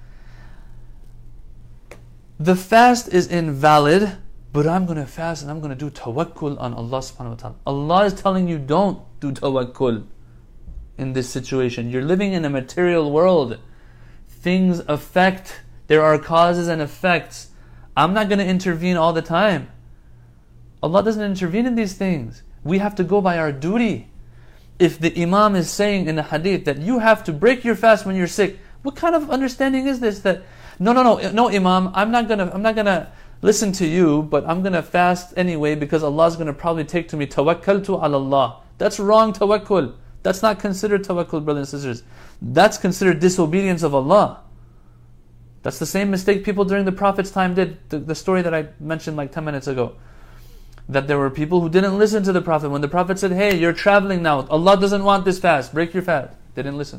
The fast is invalid, but I'm going to fast and I'm going to do tawakkul on Allah subhanahu wa ta'ala. Allah is telling you don't do tawakkul in this situation. You're living in a material world. Things affect. There are causes and effects. I'm not going to intervene all the time. Allah doesn't intervene in these things. We have to go by our duty. If the Imam is saying in the hadith that you have to break your fast when you're sick, what kind of understanding is this? That no, no, no, no, Imam, I'm not gonna, I'm not gonna listen to you, but I'm gonna fast anyway because Allah's gonna probably take to me tawakkaltu ala Allah. That's wrong tawakkul. That's not considered tawakkul, brothers and sisters. That's considered disobedience of Allah. That's the same mistake people during the Prophet's time did. The, the story that I mentioned like ten minutes ago. That there were people who didn't listen to the Prophet. When the Prophet said, hey, you're traveling now. Allah doesn't want this fast. Break your fast. They didn't listen.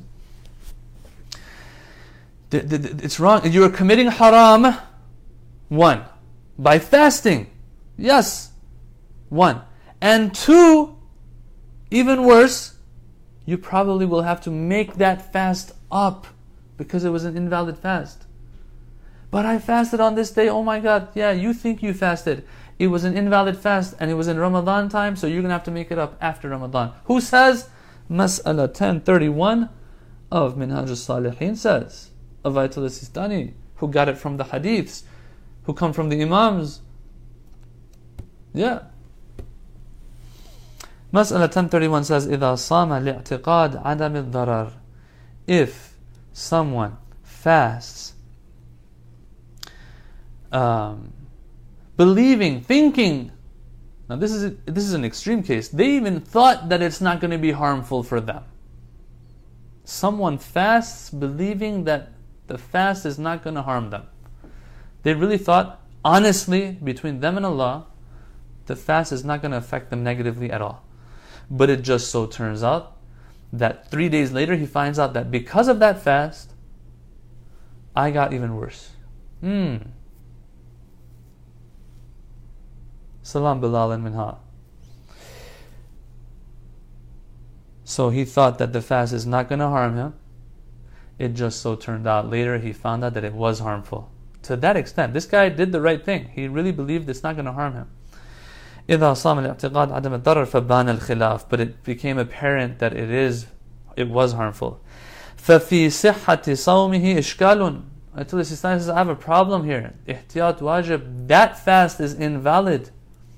It's wrong. You are committing haram. One. By fasting. Yes. One. And two, even worse, you probably will have to make that fast up because it was an invalid fast. But I fasted on this day. Oh my God. Yeah, you think you fasted. It was an invalid fast and it was in Ramadan time, so you're going to have to make it up after Ramadan. Who says? Mas'ala ten thirty-one of Minhaj al-Salihin says, of Ayatollah Sistani, who got it from the hadiths, who come from the Imams. Yeah. Mas'ala ten thirty-one says, إِذَا صَامَ لِاعْتِقَادِ عَدَمِ الضَّرَرِ. If someone fasts, um, believing, thinking, now this is this is an extreme case. They even thought that it's not going to be harmful for them. Someone fasts believing that the fast is not going to harm them. They really thought, honestly, between them and Allah, the fast is not going to affect them negatively at all. But it just so turns out that three days later he finds out that because of that fast, I got even worse. Hmm. Salam Bilal and Minha. So he thought that the fast is not going to harm him. It just so turned out later he found out that it was harmful. To that extent, this guy did the right thing. He really believed it's not going to harm him. إِذَا صَامَ الْاعْتِقَادِ عَدَمَ الضَّرَرِ فَبَانَ الْخِلَافِ. But it became apparent that it is, it was harmful. فَفِي صِحَّةِ صَوْمِهِ إِشْكَالٌ. Ayatollah Sistani says, I have a problem here. Ihtiyat wajib. That fast is invalid.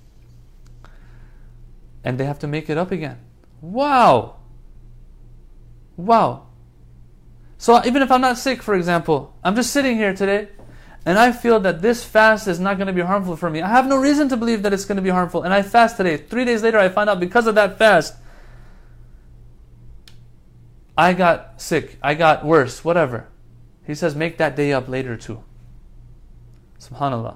And they have to make it up again. Wow! Wow. So even if I'm not sick, for example, I'm just sitting here today, and I feel that this fast is not going to be harmful for me. I have no reason to believe that it's going to be harmful, and I fast today. Three days later, I find out because of that fast, I got sick, I got worse, whatever. He says, make that day up later too. Subhanallah.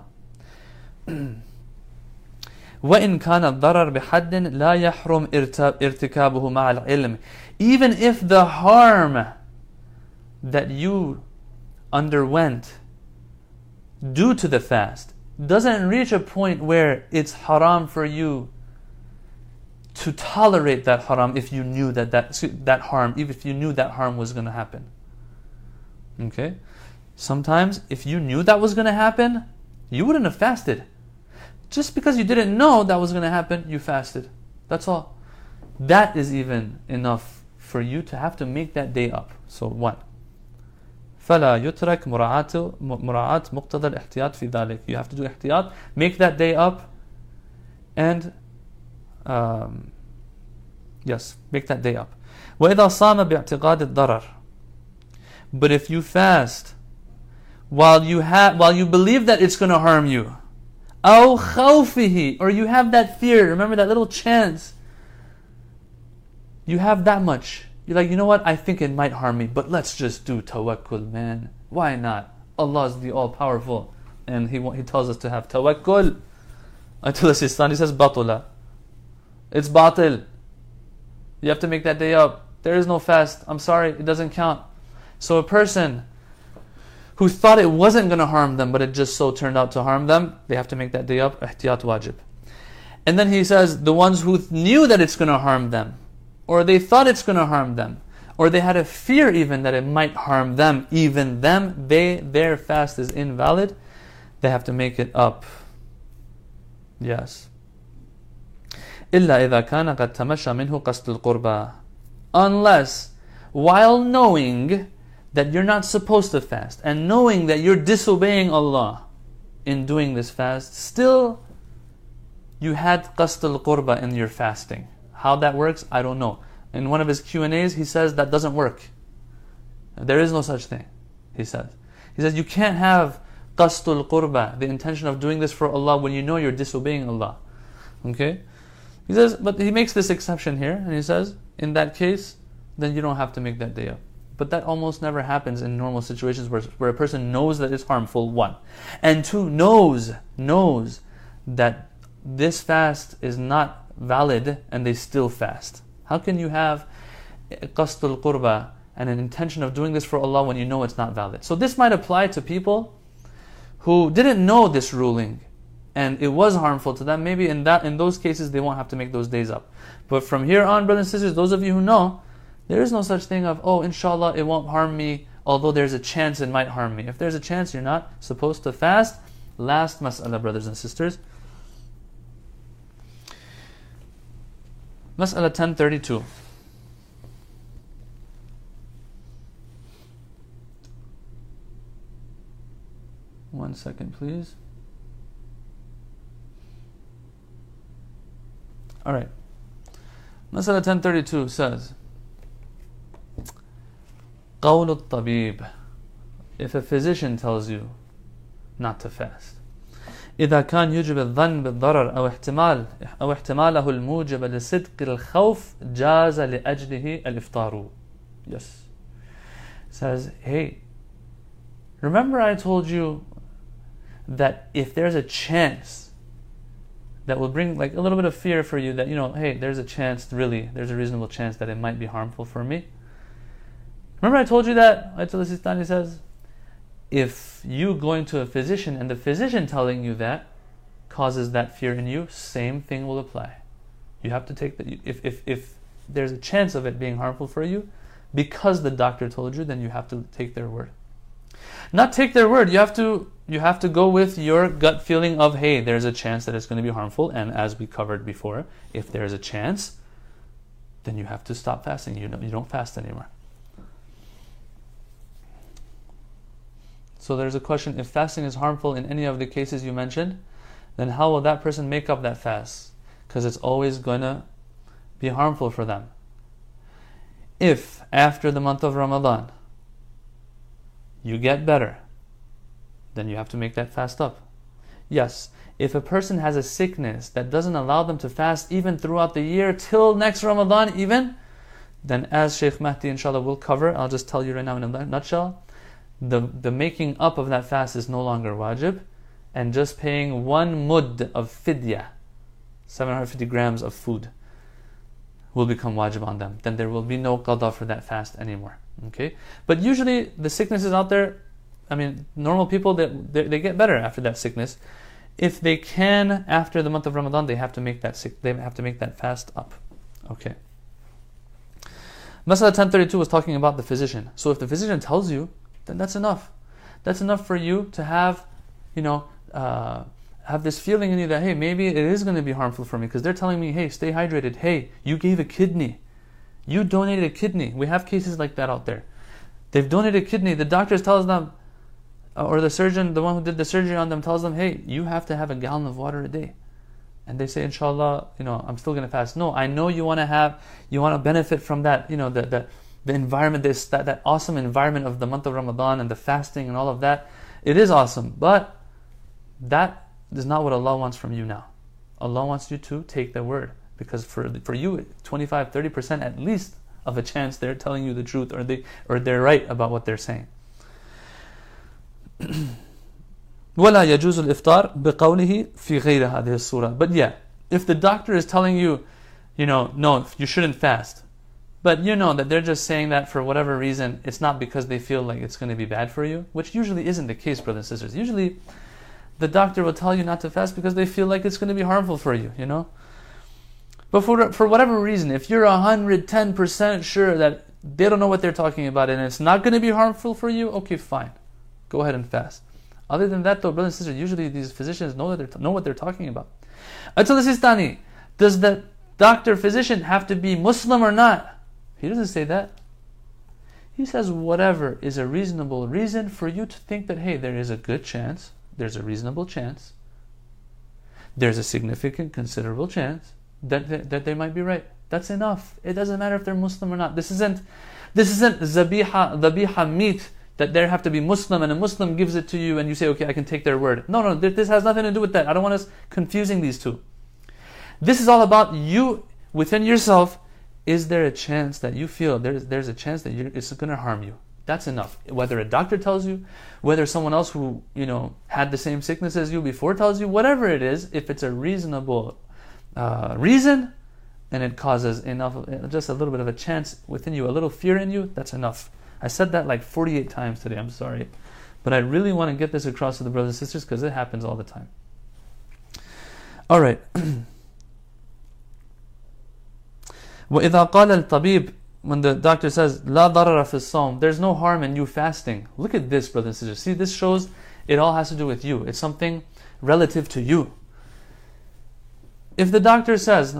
وَإِنْ كَانَ الضَّرَرْ بِحَدٍّ لَا يَحْرُمْ إِرْتِكَابُهُ مَعَ الْعِلْمِ. Even if the harm that you underwent due to the fast doesn't reach a point where it's haram for you to tolerate that haram if you knew that that, that harm, even if you knew that harm was going to happen. Okay? Sometimes, if you knew that was going to happen, you wouldn't have fasted. Just because you didn't know that was going to happen, you fasted. That's all. That is even enough for you to have to make that day up. So one. فَلَا يُتْرَكْ مُرَاعَةُ مُرَاعَةُ مُقْتَضَى الْإِحْتِياطِ فِي ذَلِكَ. You have to do ihtiyat, make that day up, and um, yes, make that day up. وَإِذَا صَامَ بِاعْتِقَادِ الضَّرَرِ. But if you fast while you have, while you believe that it's going to harm you, أَوْ خَوْفِهِ, or you have that fear, remember that little chance, you have that much. You're like, you know what, I think it might harm me, but let's just do tawakkul, man. Why not? Allah is the all-powerful, and He He tells us to have tawakkul. Ayatollah Sistani says, batula. It's batil. You have to make that day up. There is no fast. I'm sorry, it doesn't count. So a person who thought it wasn't going to harm them, but it just so turned out to harm them, they have to make that day up, ihtiyat wajib. And then he says, the ones who knew that it's going to harm them, or they thought it's going to harm them, or they had a fear even that it might harm them, even them, they their fast is invalid. They have to make it up. Yes. إِلَّا إِذَا كَانَ قَدْ تَمَشَّى مِنْهُ قَصْدُ الْقُرْبَى. Unless, while knowing that you're not supposed to fast, and knowing that you're disobeying Allah in doing this fast, still you had qasd al-qurba in your fasting. How that works, I don't know. In one of his Q and A's, he says that doesn't work. There is no such thing, he says. He says you can't have qasd al-qurba, the intention of doing this for Allah, when you know you're disobeying Allah. Okay? He says, but he makes this exception here, and he says, in that case, then you don't have to make that day up. But that almost never happens in normal situations where, where a person knows that it's harmful, one. And two, knows, knows that this fast is not valid and they still fast. How can you have qasd al-qurba and an intention of doing this for Allah when you know it's not valid? So this might apply to people who didn't know this ruling and it was harmful to them. Maybe in that in those cases they won't have to make those days up. But from here on, brothers and sisters, those of you who know, there is no such thing of, oh, inshallah, it won't harm me, although there's a chance it might harm me. If there's a chance, you're not supposed to fast. Last mas'ala, brothers and sisters. Mas'ala ten thirty-two. One second, please. Alright. Mas'ala ten thirty-two says, قول الطبيب, if a physician tells you not to fast, إذا كان يجب الظن بالضرر أو احتمال أو احتماله الموجب لصدق الخوف جاز لأجله الإفطار. Yes. It says, hey, remember I told you that if there's a chance that will bring like a little bit of fear for you, that, you know, hey, there's a chance, really, there's a reasonable chance that it might be harmful for me. Remember I told you that? Ayatollah Sistani says, if you going to a physician and the physician telling you that causes that fear in you, same thing will apply. You have to take the, if, if, if there's a chance of it being harmful for you, because the doctor told you, then you have to take their word. Not take their word, you have to you have to go with your gut feeling of, hey, there's a chance that it's going to be harmful, and as we covered before, if there's a chance, then you have to stop fasting. You don't, you don't fast anymore. So there's a question, if fasting is harmful in any of the cases you mentioned, then how will that person make up that fast? Because it's always going to be harmful for them. If after the month of Ramadan you get better, then you have to make that fast up. Yes, if a person has a sickness that doesn't allow them to fast even throughout the year till next Ramadan even, then as Shaykh Mahdi inshallah will cover, I'll just tell you right now in a nutshell, the, the making up of that fast is no longer wajib, and just paying one mud of fidya, seven hundred fifty grams of food, will become wajib on them. Then there will be no qada for that fast anymore. Okay, but usually the sickness is out there. I mean, normal people, that they, they get better after that sickness. If they can, after the month of Ramadan, they have to make that sick, they have to make that fast up. Okay. Masala ten thirty-two was talking about the physician. So if the physician tells you, then that's enough. That's enough for you to have, you know, uh, have this feeling in you that, hey, maybe it is going to be harmful for me, because they're telling me, hey, stay hydrated. Hey, you gave a kidney. You donated a kidney. We have cases like that out there. They've donated a kidney. The doctor tells them, or the surgeon, the one who did the surgery on them, tells them, hey, you have to have a gallon of water a day. And they say, inshallah, you know, I'm still going to fast. No, I know you want to have, you want to benefit from that, you know, the the, the environment, this that, that awesome environment of the month of Ramadan and the fasting and all of that. It is awesome, but that is not what Allah wants from you now. Allah wants you to take the word, because for for you, twenty-five, thirty percent at least of a chance they're telling you the truth, or they or they're right about what they're saying. وَلَا يَجُوزُ الْإِفْطَارِ بِقَوْلِهِ فِي غَيْرِ هَذِهِ السُّورَةِ. But yeah, if the doctor is telling you, you know, no, you shouldn't fast, but you know that they're just saying that for whatever reason, it's not because they feel like it's going to be bad for you, which usually isn't the case, brothers and sisters. Usually, the doctor will tell you not to fast because they feel like it's going to be harmful for you, you know? But for for whatever reason, if you're one hundred ten percent sure that they don't know what they're talking about and it's not going to be harmful for you, okay, fine. Go ahead and fast. Other than that, though, brothers and sisters, usually these physicians know that they know what they're talking about. Ayatollah Sistani, does the doctor, physician have to be Muslim or not? He doesn't say that. He says whatever is a reasonable reason for you to think that, hey, there is a good chance, there's a reasonable chance, there's a significant, considerable chance that they, that they might be right. That's enough. It doesn't matter if they're Muslim or not. This isn't this isn't zabiha, zabiha meat that they have to be Muslim and a Muslim gives it to you and you say, okay, I can take their word. No, no, this has nothing to do with that. I don't want us confusing these two. This is all about you within yourself. Is there a chance that you feel there's there's a chance that you're, it's going to harm you? That's enough. Whether a doctor tells you, whether someone else who, you know, had the same sickness as you before tells you, whatever it is, if it's a reasonable uh, reason and it causes enough, just a little bit of a chance within you, a little fear in you, that's enough. I said that like forty-eight times today, I'm sorry. But I really want to get this across to the brothers and sisters because it happens all the time. Alright. وَإِذَا قَالَ الْطَبِيبُ, when the doctor says, لَا ضَرَرَ فِي الصَّوْمِ, there's no harm in you fasting. Look at this, brothers and sisters. See, this shows it all has to do with you. It's something relative to you. If the doctor says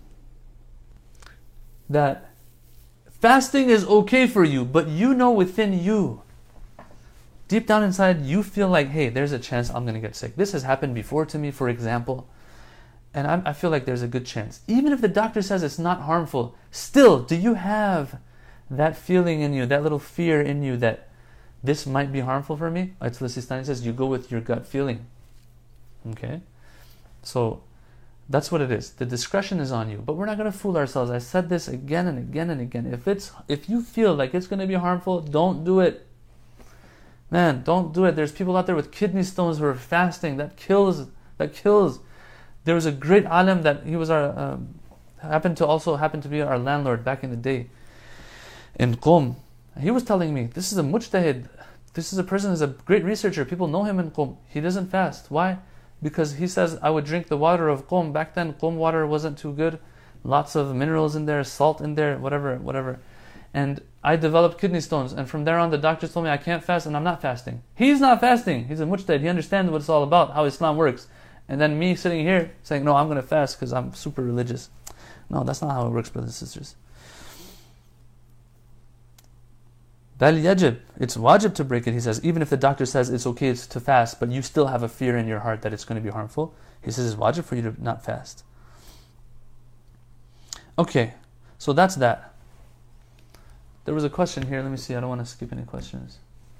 that fasting is okay for you, but you know within you, deep down inside, you feel like, hey, there's a chance I'm going to get sick. This has happened before to me, for example, and I'm, I feel like there's a good chance. Even if the doctor says it's not harmful, still, do you have that feeling in you, that little fear in you that this might be harmful for me? Ayatollah Sistani says you go with your gut feeling. Okay? So, that's what it is. The discretion is on you. But we're not going to fool ourselves. I said this again and again and again. If it's if you feel like it's going to be harmful, don't do it. Man, don't do it. There's people out there with kidney stones who are fasting. That kills. That kills. There was a great alim that he was our um, happened to also happened to be our landlord back in the day in Qom. He was telling me, this is a mujtahid. This is a person who's a great researcher. People know him in Qom. He doesn't fast. Why? Because he says, I would drink the water of Qom. Back then, Qom water wasn't too good. Lots of minerals in there, salt in there, whatever, whatever. And I developed kidney stones. And from there on, the doctors told me I can't fast, and I'm not fasting. He's not fasting. He's a mujtahid. He understands what it's all about, how Islam works. And then me sitting here saying, no, I'm going to fast because I'm super religious. No, that's not how it works, brothers and sisters. Bal yajib, it's wajib to break it, he says, even if the doctor says it's okay to fast, but you still have a fear in your heart that it's going to be harmful. He says it's wajib for you to not fast. Okay, so that's that. There was a question here, let me see, I don't want to skip any questions.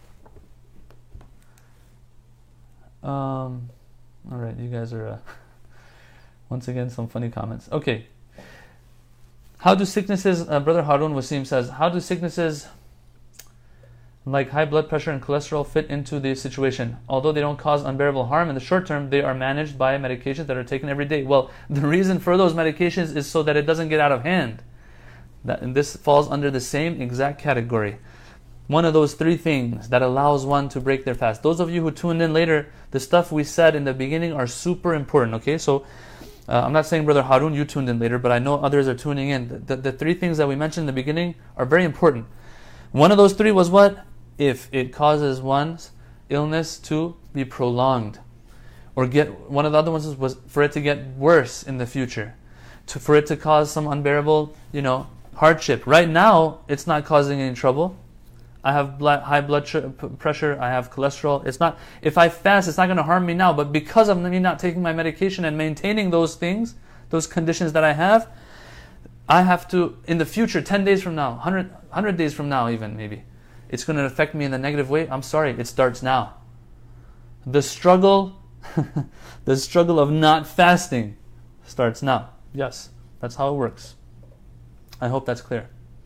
Um, Alright, you guys are, uh, once again, some funny comments. Okay. How do sicknesses, uh, Brother Harun Wasim says, how do sicknesses like high blood pressure and cholesterol fit into the situation? Although they don't cause unbearable harm in the short term, they are managed by medications that are taken every day. Well, the reason for those medications is so that it doesn't get out of hand. That, and this falls under the same exact category. One of those three things that allows one to break their fast. Those of you who tuned in later, the stuff we said in the beginning are super important, okay? So, uh, I'm not saying Brother Harun, you tuned in later, but I know others are tuning in. The, the, the three things that we mentioned in the beginning are very important. One of those three was what? If it causes one's illness to be prolonged, or get one of the other ones was for it to get worse in the future, to for it to cause some unbearable, you know, hardship. Right now, it's not causing any trouble. I have blood, high blood sh- pressure. I have cholesterol. It's not. If I fast, it's not going to harm me now. But because of me not taking my medication and maintaining those things, those conditions that I have, I have to, in the future, ten days from now, one hundred, one hundred days from now even maybe, it's going to affect me in a negative way. I'm sorry, it starts now. The struggle, the struggle of not fasting starts now. Yes, that's how it works. I hope that's clear.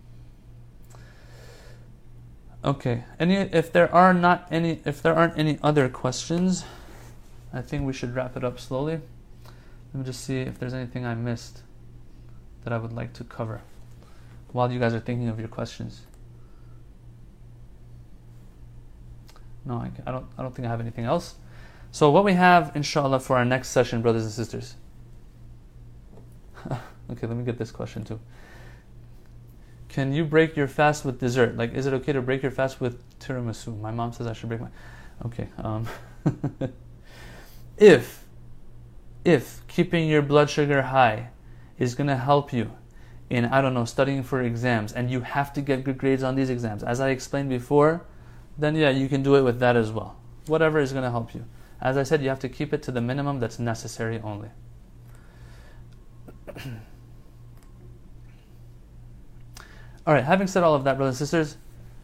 Okay, any, if there are not any, if there aren't any other questions, I think we should wrap it up slowly. Let me just see if there's anything I missed that I would like to cover while you guys are thinking of your questions. No, I, I don't. I don't think I have anything else. So what we have, inshallah, for our next session, brothers and sisters. Okay, let me get this question too. Can you break your fast with dessert? Like, is it okay to break your fast with tiramisu? My mom says I should break my... Okay. Um, if, if keeping your blood sugar high is going to help you in, I don't know, studying for exams, and you have to get good grades on these exams, as I explained before, then yeah, you can do it with that as well. Whatever is going to help you. As I said, you have to keep it to the minimum that's necessary only. All right, having said all of that, brothers and sisters,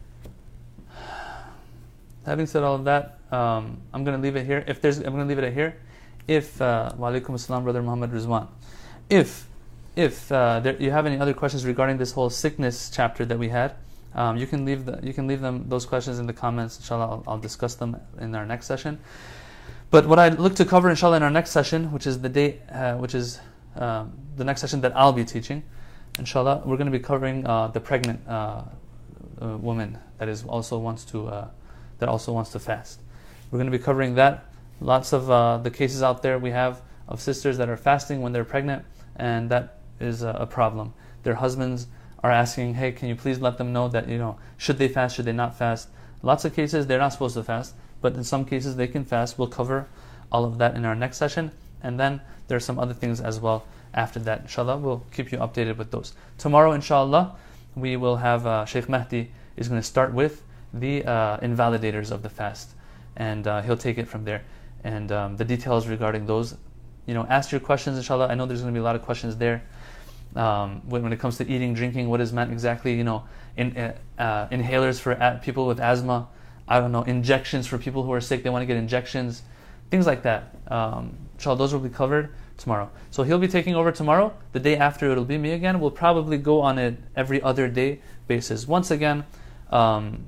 having said all of that, um, I'm going to leave it here. If there's, I'm going to leave it at here. If, uh, wa alaikum assalam, brother Muhammad Rizwan. If, if uh, there, you have any other questions regarding this whole sickness chapter that we had, um, you can leave the, you can leave them those questions in the comments. Inshallah, I'll, I'll discuss them in our next session. But what I look to cover, inshallah, in our next session, which is the day, uh, which is um, the next session that I'll be teaching. Inshallah, we're going to be covering uh, the pregnant uh, uh, woman that is also wants to uh, that also wants to fast. We're going to be covering that. Lots of uh, the cases out there we have of sisters that are fasting when they're pregnant, and that is a, a problem. Their husbands are asking, "Hey, can you please let them know that, you know, should they fast, should they not fast?" Lots of cases they're not supposed to fast, but in some cases they can fast. We'll cover all of that in our next session, and then there are some other things as well. After that, inshallah, we'll keep you updated with those. Tomorrow, inshallah, we will have uh, Sheikh Mahdi is going to start with the uh, invalidators of the fast, and uh, he'll take it from there. And um, the details regarding those, you know, ask your questions, inshallah. I know there's going to be a lot of questions there. Um, when, when it comes to eating, drinking, what is meant exactly, you know, in, uh, uh, inhalers for uh, people with asthma, I don't know, injections for people who are sick, they want to get injections, things like that. Um, inshallah, those will be covered tomorrow. So he'll be taking over tomorrow. The day after, it'll be me again. We'll probably go on an every other day basis. Once again, um,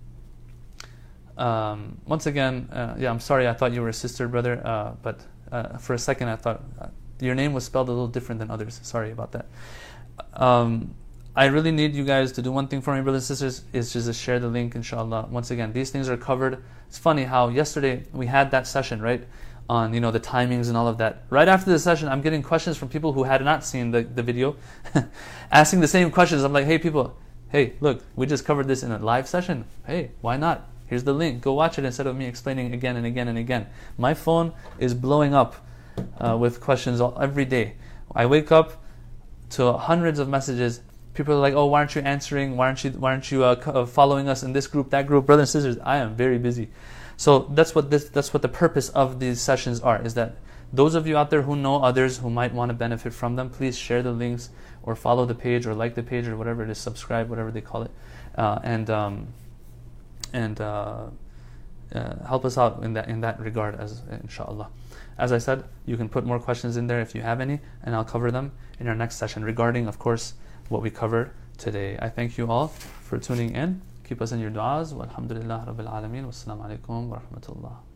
um, once again, uh, yeah, I'm sorry, I thought you were a sister, brother, uh, but uh, for a second I thought uh, your name was spelled a little different than others. Sorry about that. Um, I really need you guys to do one thing for me, brothers and sisters, is just to share the link, inshallah. Once again, these things are covered. It's funny how yesterday we had that session, right? On, you know, the timings and all of that. Right after the session, I'm getting questions from people who had not seen the, the video, asking the same questions. I'm like, hey people, hey, look, we just covered this in a live session. Hey, why not? Here's the link. Go watch it instead of me explaining again and again and again. My phone is blowing up uh, with questions all, every day. I wake up to hundreds of messages. People are like, oh, why aren't you answering? Why aren't you, why aren't you uh, following us in this group, that group? Brothers and sisters, I am very busy. So that's what this that's what the purpose of these sessions are, is that those of you out there who know others who might want to benefit from them, please share the links or follow the page or like the page or whatever it is, subscribe, whatever they call it, uh, and um, and uh, uh, help us out in that in that regard, as inshallah. As I said, you can put more questions in there if you have any, and I'll cover them in our next session regarding, of course, what we covered today. I thank you all for tuning in. Keep us in your du'as. Walhamdulillah Rabbil Alameen. Wassalamu alaikum wa rahmatullah.